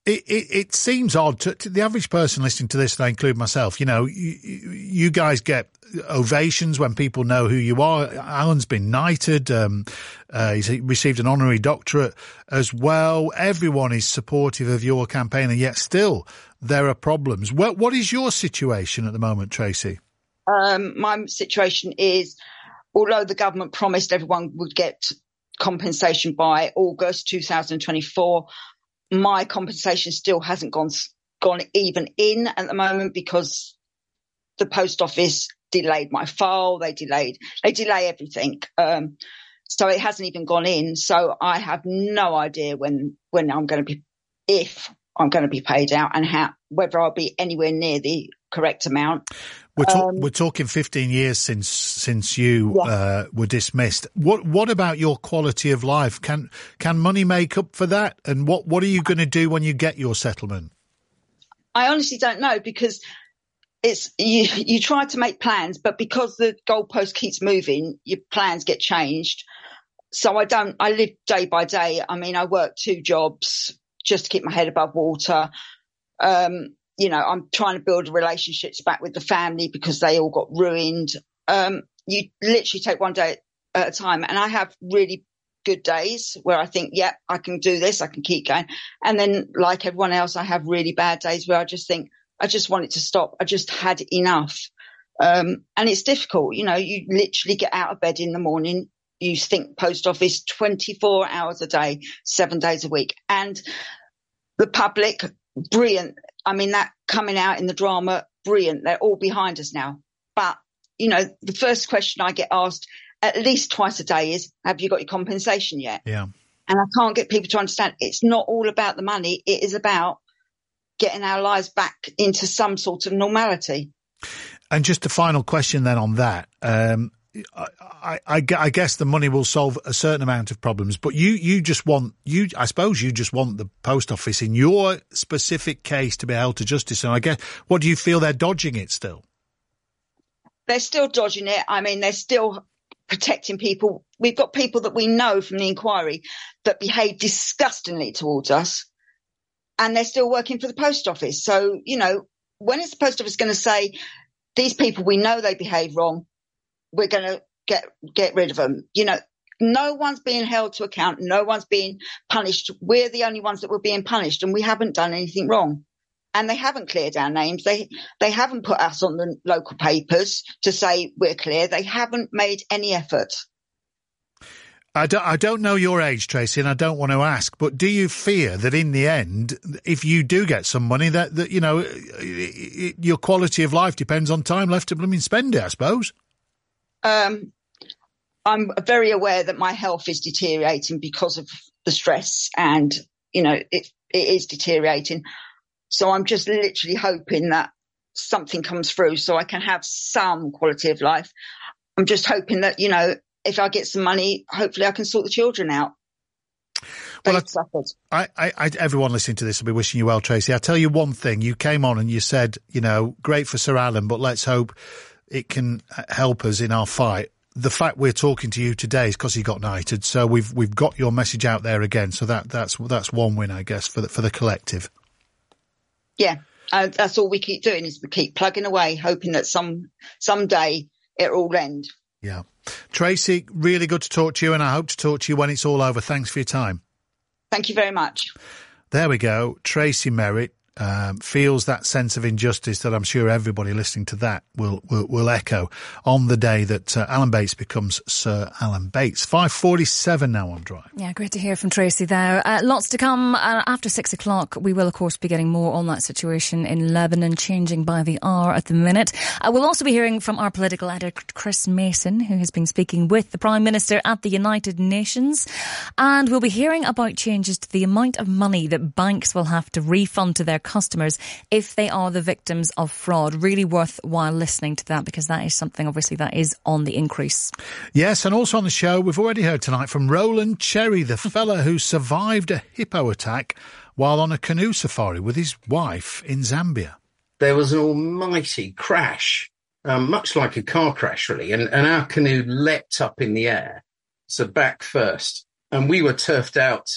It seems odd to the average person listening to this, and I include myself. You know, you guys get ovations when people know who you are. Alan's been knighted. He's received an honorary doctorate as well. Everyone is supportive of your campaign, and yet still there are problems. What is your situation at the moment, Tracy? My situation is, although the government promised everyone would get compensation by August 2024, my compensation still hasn't gone even in at the moment because the post office delayed my file. They delay everything. So it hasn't even gone in. So I have no idea when I'm going to be, if I'm going to be paid out, and whether I'll be anywhere near the correct amount. We're talking 15 years since you were dismissed. What about your quality of life? Can money make up for that? And what are you going to do when you get your settlement? I honestly don't know, because it's you try to make plans, but because the goalpost keeps moving, your plans get changed. So I live day by day. I mean, I work 2 jobs just to keep my head above water. You know, I'm trying to build relationships back with the family because they all got ruined. You literally take one day at a time. And I have really good days where I think, yeah, I can do this. I can keep going. And then, like everyone else, I have really bad days where I just think, I just want it to stop. I just had enough. And it's difficult. You know, you literally get out of bed in the morning. You think post office 24 hours a day, 7 days a week. And the public, brilliant. I mean, that coming out in the drama, brilliant. They're all behind us now. But, you know, the first question I get asked at least twice a day is, have you got your compensation yet? Yeah. And I can't get people to understand it's not all about the money. It is about getting our lives back into some sort of normality. And just a final question then on that. I guess the money will solve a certain amount of problems, but I suppose you just want the post office in your specific case to be held to justice. And I guess, what do you feel they're dodging it still? They're still dodging it. I mean, they're still protecting people. We've got people that we know from the inquiry that behave disgustingly towards us, and they're still working for the post office. So, you know, when is the post office going to say, these people, we know they behave wrong, we're going to get rid of them? You know, no one's being held to account. No one's being punished. We're the only ones that were being punished, and we haven't done anything wrong. And they haven't cleared our names. They haven't put us on the local papers to say we're clear. They haven't made any effort. I don't know your age, Tracy, and I don't want to ask, but do you fear that in the end, if you do get some money, that you know, your quality of life depends on time left to blooming spend it, I suppose? I'm very aware that my health is deteriorating because of the stress, and, you know, it is deteriorating. So I'm just literally hoping that something comes through so I can have some quality of life. I'm just hoping that, you know, if I get some money, hopefully I can sort the children out. Well, everyone listening to this will be wishing you well, Tracy. I'll tell you one thing. You came on and you said, you know, great for Sir Alan, but let's hope it can help us in our fight. The fact we're talking to you today is because he got knighted. So we've got your message out there again. So that's one win, I guess, for the collective. Yeah, that's all we keep doing, is we keep plugging away, hoping that someday it'll all end. Yeah. Tracy, really good to talk to you, and I hope to talk to you when it's all over. Thanks for your time. Thank you very much. There we go. Tracy Merritt feels that sense of injustice that I'm sure everybody listening to that will echo on the day that Alan Bates becomes Sir Alan Bates. 5:47 now on Drive. Yeah, great to hear from Tracy there. Lots to come. After 6 o'clock, we will, of course, be getting more on that situation in Lebanon, changing by the hour at the minute. We'll also be hearing from our political editor, Chris Mason, who has been speaking with the Prime Minister at the United Nations. And we'll be hearing about changes to the amount of money that banks will have to refund to their customers if they are the victims of fraud. Really worthwhile listening to that, because that is something, obviously, that is on the increase. Yes, and also on the show, we've already heard tonight from Roland Cherry, the fella who survived a hippo attack while on a canoe safari with his wife in Zambia. There was an almighty crash, much like a car crash, really, and our canoe leapt up in the air, so back first, and we were turfed out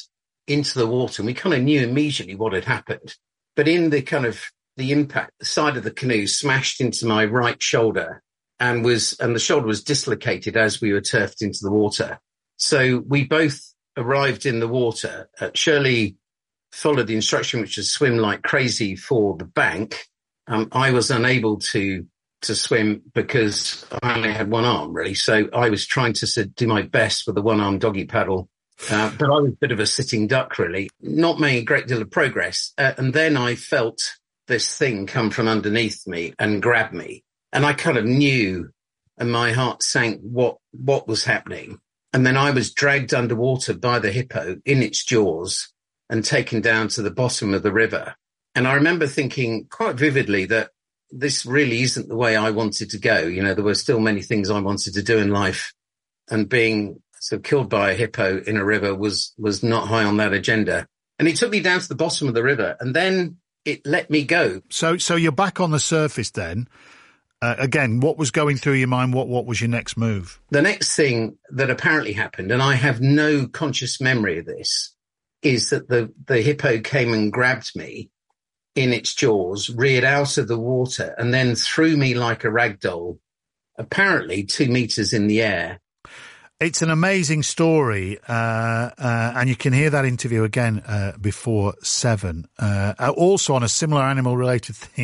into the water, and we kind of knew immediately what had happened. But in the kind of the impact, the side of the canoe smashed into my right shoulder and the shoulder was dislocated as we were turfed into the water. So we both arrived in the water. Shirley followed the instruction, which was swim like crazy for the bank. I was unable to swim because I only had one arm, really. So I was trying to do my best with the one-arm doggy paddle. But I was a bit of a sitting duck, really, not making a great deal of progress. And then I felt this thing come from underneath me and grab me. And I kind of knew, and my heart sank, what was happening. And then I was dragged underwater by the hippo in its jaws and taken down to the bottom of the river. And I remember thinking quite vividly that this really isn't the way I wanted to go. You know, there were still many things I wanted to do in life, and being sort of killed by a hippo in a river was not high on that agenda. And it took me down to the bottom of the river, and then it let me go. So you're back on the surface then. Again, what was going through your mind? What was your next move? The next thing that apparently happened, and I have no conscious memory of this, is that the hippo came and grabbed me in its jaws, reared out of the water, and then threw me like a rag doll, apparently 2 meters in the air. It's an amazing story, and you can hear that interview again before 7. Also on a similar animal-related theme,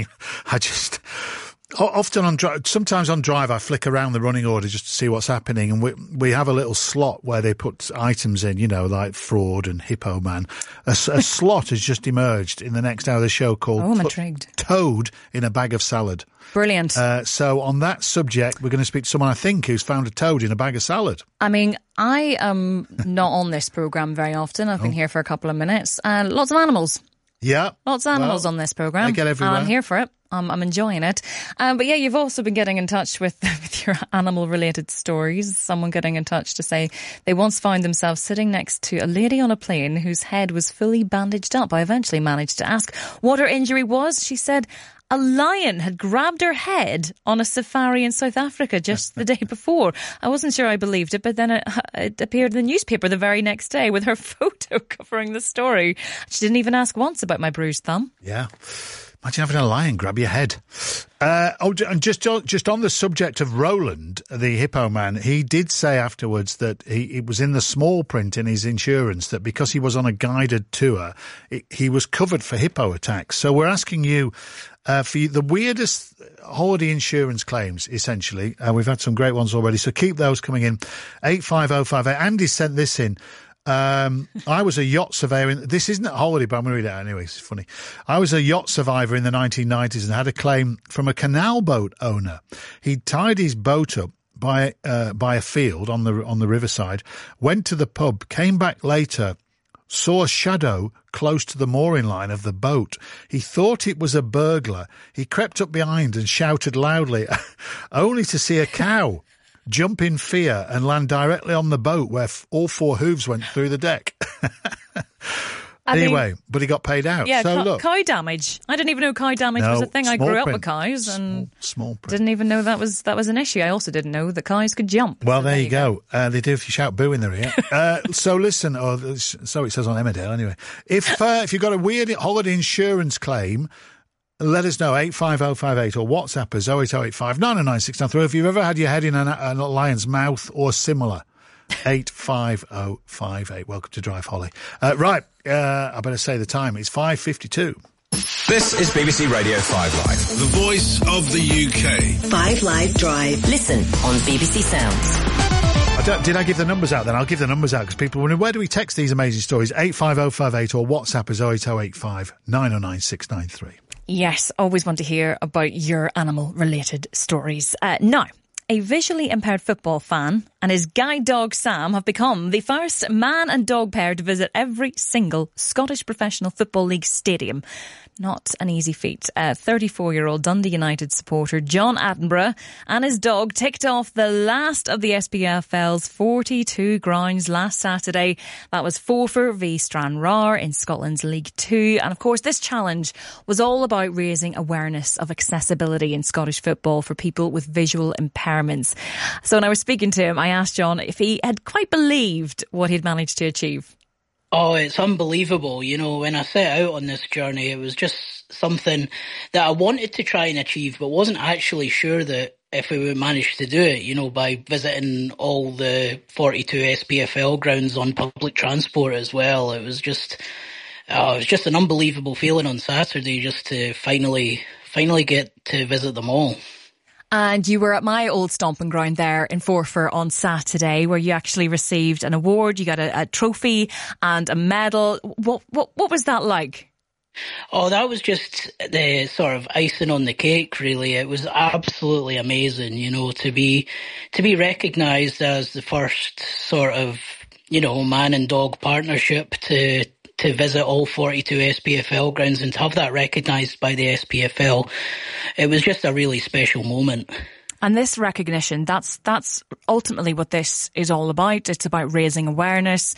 sometimes on drive, I flick around the running order just to see what's happening, and we have a little slot where they put items in, you know, like fraud and Hippo Man. A slot has just emerged in the next hour of the show called I'm intrigued. Toad in a Bag of Salad. Brilliant. So on that subject, we're going to speak to someone I think who's found a toad in a bag of salad. I mean, I am not on this programme very often. I've been here for a couple of minutes. Lots of animals. Yeah. Lots of animals on this programme. They get everywhere. I'm here for it. I'm enjoying it. But yeah, you've also been getting in touch with your animal-related stories. Someone getting in touch to say they once found themselves sitting next to a lady on a plane whose head was fully bandaged up. I eventually managed to ask what her injury was. She said a lion had grabbed her head on a safari in South Africa just the day before. I wasn't sure I believed it, but then it appeared in the newspaper the very next day with her photo covering the story. She didn't even ask once about my bruised thumb. Yeah. Imagine having a lion grab your head. And just on the subject of Roland, the Hippo Man, he did say afterwards that it was in the small print in his insurance that because he was on a guided tour, he was covered for hippo attacks. So we're asking you for the weirdest holiday insurance claims, essentially. We've had some great ones already, so keep those coming in. 85058. Andy sent this in. I was a yacht surveyor. This isn't a holiday, but I'm going to read it out anyway. It's funny. I was a yacht survivor in the 1990s and had a claim from a canal boat owner. He'd tied his boat up by a field on the riverside, went to the pub, came back later, saw a shadow close to the mooring line of the boat. He thought it was a burglar. He crept up behind and shouted loudly, only to see a cow jump in fear and land directly on the boat where all 4 hooves went through the deck. Anyway, but he got paid out. Yeah, so look, cow damage. I didn't even know cow damage was a thing. I grew up with cows and small print. Didn't even know that was an issue. I also didn't know that cows could jump. Well, there you go. They do if you shout boo in their ear. So listen, so it says on Emmerdale anyway. If you've got a weird holiday insurance claim, let us know, 85058 or WhatsApp us 08085 909 if you've ever had your head in a lion's mouth or similar. 85058. Welcome to Drive Holly. Right, I better say the time. It's 5:52. This is BBC Radio 5 Live. The voice of the UK. 5 Live Drive. Listen on BBC Sounds. Did I give the numbers out then? I'll give the numbers out because people wonder, where do we text these amazing stories? 85058 or WhatsApp us 08085 909 693. Yes, always want to hear about your animal-related stories. Now, a visually impaired football fan and his guide dog Sam have become the first man and dog pair to visit every single Scottish Professional Football League stadium. Not an easy feat. 34-year-old Dundee United supporter John Attenborough and his dog ticked off the last of the SPFL's 42 grounds last Saturday. That was Forfar v Stranraer in Scotland's League 2. And of course, this challenge was all about raising awareness of accessibility in Scottish football for people with visual impairments. So when I was speaking to him, I asked John if he had quite believed what he'd managed to achieve. Oh, it's unbelievable. You know, when I set out on this journey, it was just something that I wanted to try and achieve, but wasn't actually sure that if we would manage to do it, you know, by visiting all the 42 SPFL grounds on public transport as well. It was just an unbelievable feeling on Saturday just to finally get to visit them all. And you were at my old stomping ground there in Forfar on Saturday, where you actually received an award. You got a trophy and a medal. What was that like? Oh, that was just the sort of icing on the cake, really. It was absolutely amazing, you know, to be recognised as the first sort of, you know, man and dog partnership to visit all 42 SPFL grounds and to have that recognised by the SPFL. It was just a really special moment. And this recognition, that's ultimately what this is all about. It's about raising awareness.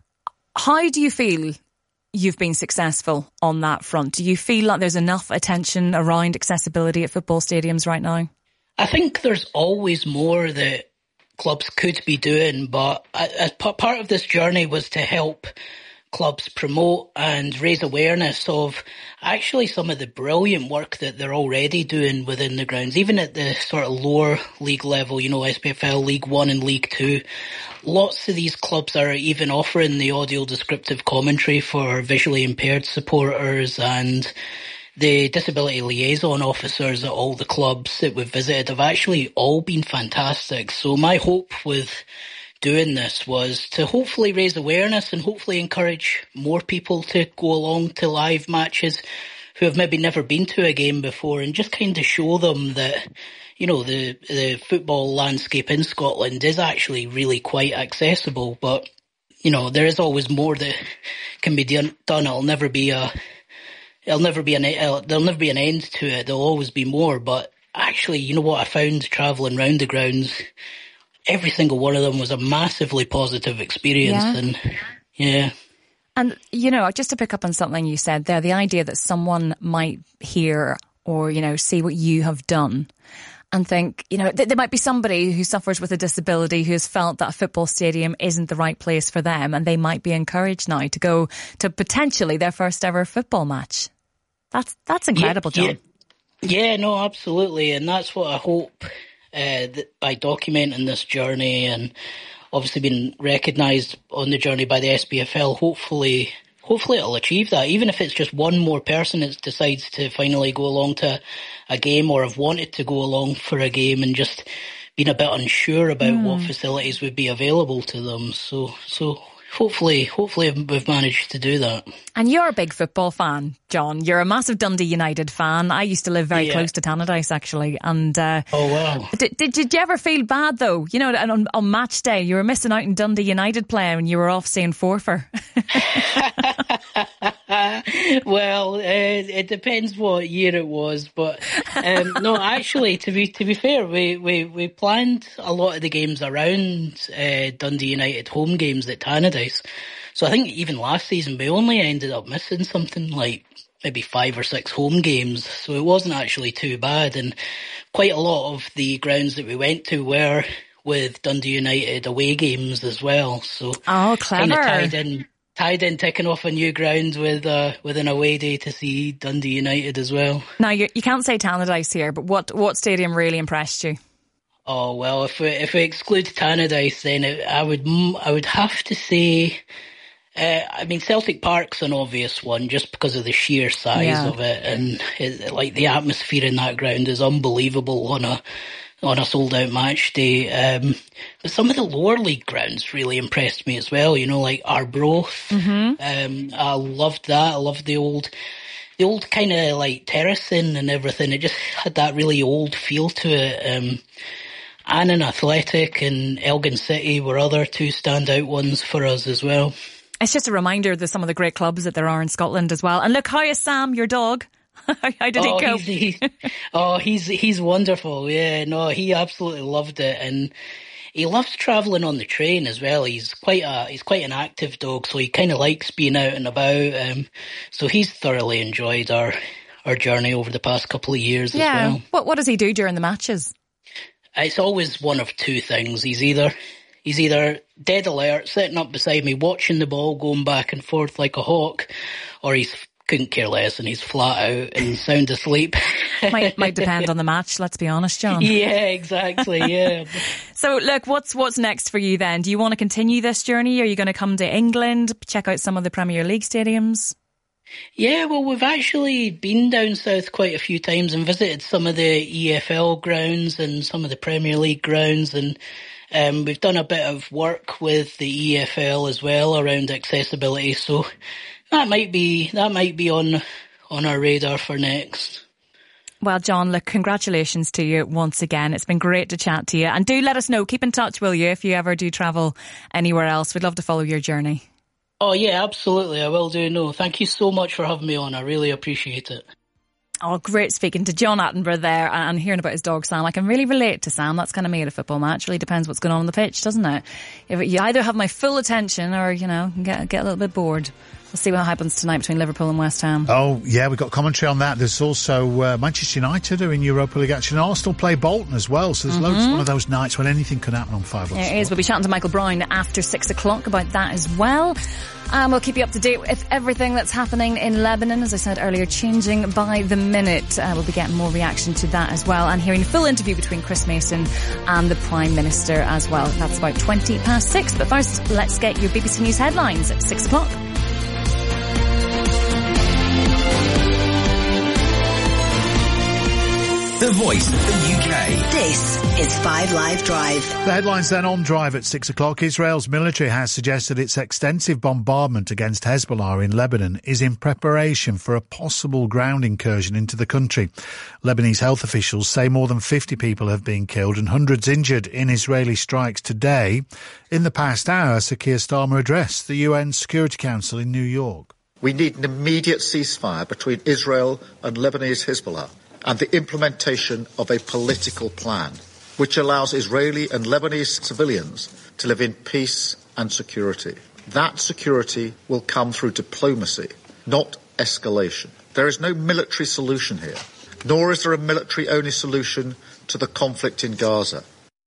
How do you feel you've been successful on that front? Do you feel like there's enough attention around accessibility at football stadiums right now? I think there's always more that clubs could be doing, but part of this journey was to help clubs promote and raise awareness of actually some of the brilliant work that they're already doing within the grounds, even at the sort of lower league level, you know, SPFL, League 1 and League 2. Lots of these clubs are even offering the audio descriptive commentary for visually impaired supporters, and the disability liaison officers at all the clubs that we've visited have actually all been fantastic. So my hope with doing this was to hopefully raise awareness and hopefully encourage more people to go along to live matches who have maybe never been to a game before, and just kind of show them that, you know, the football landscape in Scotland is actually really quite accessible. But, you know, there is always more that can be done. There'll never be an end to it. There'll always be more. But actually, you know what I found travelling round the grounds, every single one of them was a massively positive experience. Yeah. And yeah. And, you know, just to pick up on something you said there, the idea that someone might hear or, you know, see what you have done and think, you know, there might be somebody who suffers with a disability who has felt that a football stadium isn't the right place for them, and they might be encouraged now to go to potentially their first ever football match. That's incredible, John. Yeah, no, absolutely. And that's what I hope that by documenting this journey and obviously being recognised on the journey by the SPFL, hopefully it'll achieve that. Even if it's just one more person that decides to finally go along to a game or have wanted to go along for a game and just been a bit unsure about what facilities would be available to them. So hopefully we've managed to do that. And you're a big football fan, John. You're a massive Dundee United fan. I used to live very close to Tannadice, actually. And oh, wow. Did you ever feel bad, though? You know, on match day, you were missing out on Dundee United play and you were off seeing Forfar. Well, it depends what year it was, but no, actually, to be fair, we planned a lot of the games around Dundee United home games at Tannadice. So I think even last season we only ended up missing something like maybe 5 or 6 home games, so it wasn't actually too bad. And quite a lot of the grounds that we went to were with Dundee United away games as well. So clever. Kind of tied in ticking off a new ground with an away day to see Dundee United as well. Now you can't say Tannadice here, but what stadium really impressed you? Oh well, if we exclude Tannadice, then I would have to say, I mean, Celtic Park's an obvious one just because of the sheer size of it, and like the atmosphere in that ground is unbelievable on a sold out match day. But some of the lower league grounds really impressed me as well. You know, like Arbroath. I loved that. I loved the old kind of like terracing and everything. It just had that really old feel to it. Annan Athletic and Elgin City were other 2 standout ones for us as well. It's just a reminder of some of the great clubs that there are in Scotland as well. And look, how is Sam, your dog? How did he cope? He's wonderful. Yeah, no, he absolutely loved it, and he loves travelling on the train as well. He's quite an active dog, so he kind of likes being out and about. So he's thoroughly enjoyed our journey over the past couple of years as well. What does he do during the matches? It's always one of 2 things. He's either he's either dead alert, sitting up beside me, watching the ball going back and forth like a hawk, or he's couldn't care less and he's flat out and sound asleep. might depend on the match, let's be honest, John. Yeah, exactly, yeah. So look, what's next for you then? Do you want to continue this journey? Are you going to come to England, check out some of the Premier League stadiums? Yeah, well, we've actually been down south quite a few times and visited some of the EFL grounds and some of the Premier League grounds, and we've done a bit of work with the EFL as well around accessibility, so that might be on our radar for next. Well, John, look, congratulations to you once again. It's been great to chat to you. And do let us know, keep in touch, will you, if you ever do travel anywhere else. We'd love to follow your journey. Oh, yeah, absolutely. I will do. No, thank you so much for having me on. I really appreciate it. Oh, great speaking to John Attenborough there and hearing about his dog Sam. I can really relate to Sam. That's kind of me at a football match. Really depends what's going on the pitch, doesn't it? You either have my full attention or, get a little bit bored. We'll see what happens tonight between Liverpool and West Ham. Oh, yeah, we've got commentary on that. There's also Manchester United are in Europa League action. Arsenal play Bolton as well, so there's loads. One of those nights when anything can happen on 5 Live. It is. We'll be chatting to Michael Brown after 6 o'clock about that as well. And we'll keep you up to date with everything that's happening in Lebanon. As I said earlier, changing by the minute. We'll be getting more reaction to that as well, and hearing a full interview between Chris Mason and the Prime Minister as well. That's about 6:20. But first, let's get your BBC News headlines at 6 o'clock. The voice of the UK. This is 5 Live Drive. The headlines then on Drive at 6 o'clock. Israel's military has suggested its extensive bombardment against Hezbollah in Lebanon is in preparation for a possible ground incursion into the country. Lebanese health officials say more than 50 people have been killed and hundreds injured in Israeli strikes today. In the past hour, Sir Keir Starmer addressed the UN Security Council in New York. We need an immediate ceasefire between Israel and Lebanese Hezbollah, and the implementation of a political plan which allows Israeli and Lebanese civilians to live in peace and security. That security will come through diplomacy, not escalation. There is no military solution here, nor is there a military-only solution to the conflict in Gaza.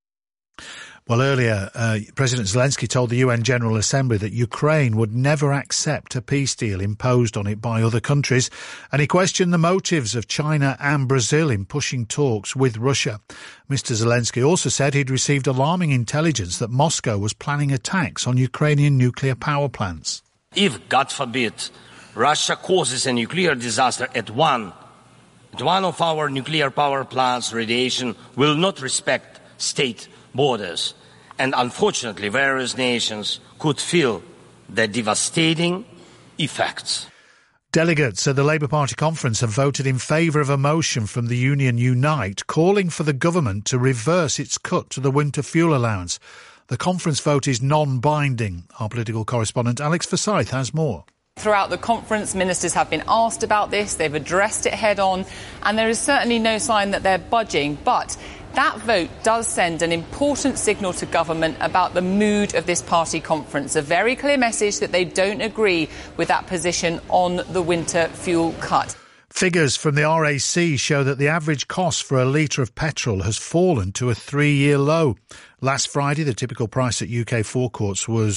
Well, earlier, President Zelensky told the UN General Assembly that Ukraine would never accept a peace deal imposed on it by other countries, and he questioned the motives of China and Brazil in pushing talks with Russia. Mr. Zelensky also said he'd received alarming intelligence that Moscow was planning attacks on Ukrainian nuclear power plants. If, God forbid, Russia causes a nuclear disaster at one of our nuclear power plants, radiation will not respect state borders, and unfortunately various nations could feel the devastating effects. Delegates at the Labour Party conference have voted in favour of a motion from the union Unite calling for the government to reverse its cut to the winter fuel allowance. The conference vote is non-binding. Our political correspondent Alex Forsyth has more. Throughout the conference, ministers have been asked about this, they've addressed it head on, and there is certainly no sign that they're budging, but that vote does send an important signal to government about the mood of this party conference, a very clear message that they don't agree with that position on the winter fuel cut. Figures from the RAC show that the average cost for a litre of petrol has fallen to a 3-year low. Last Friday, the typical price at UK forecourts was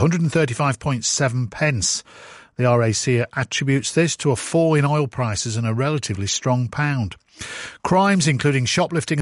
135.7 pence. The RAC attributes this to a fall in oil prices and a relatively strong pound. Crimes including shoplifting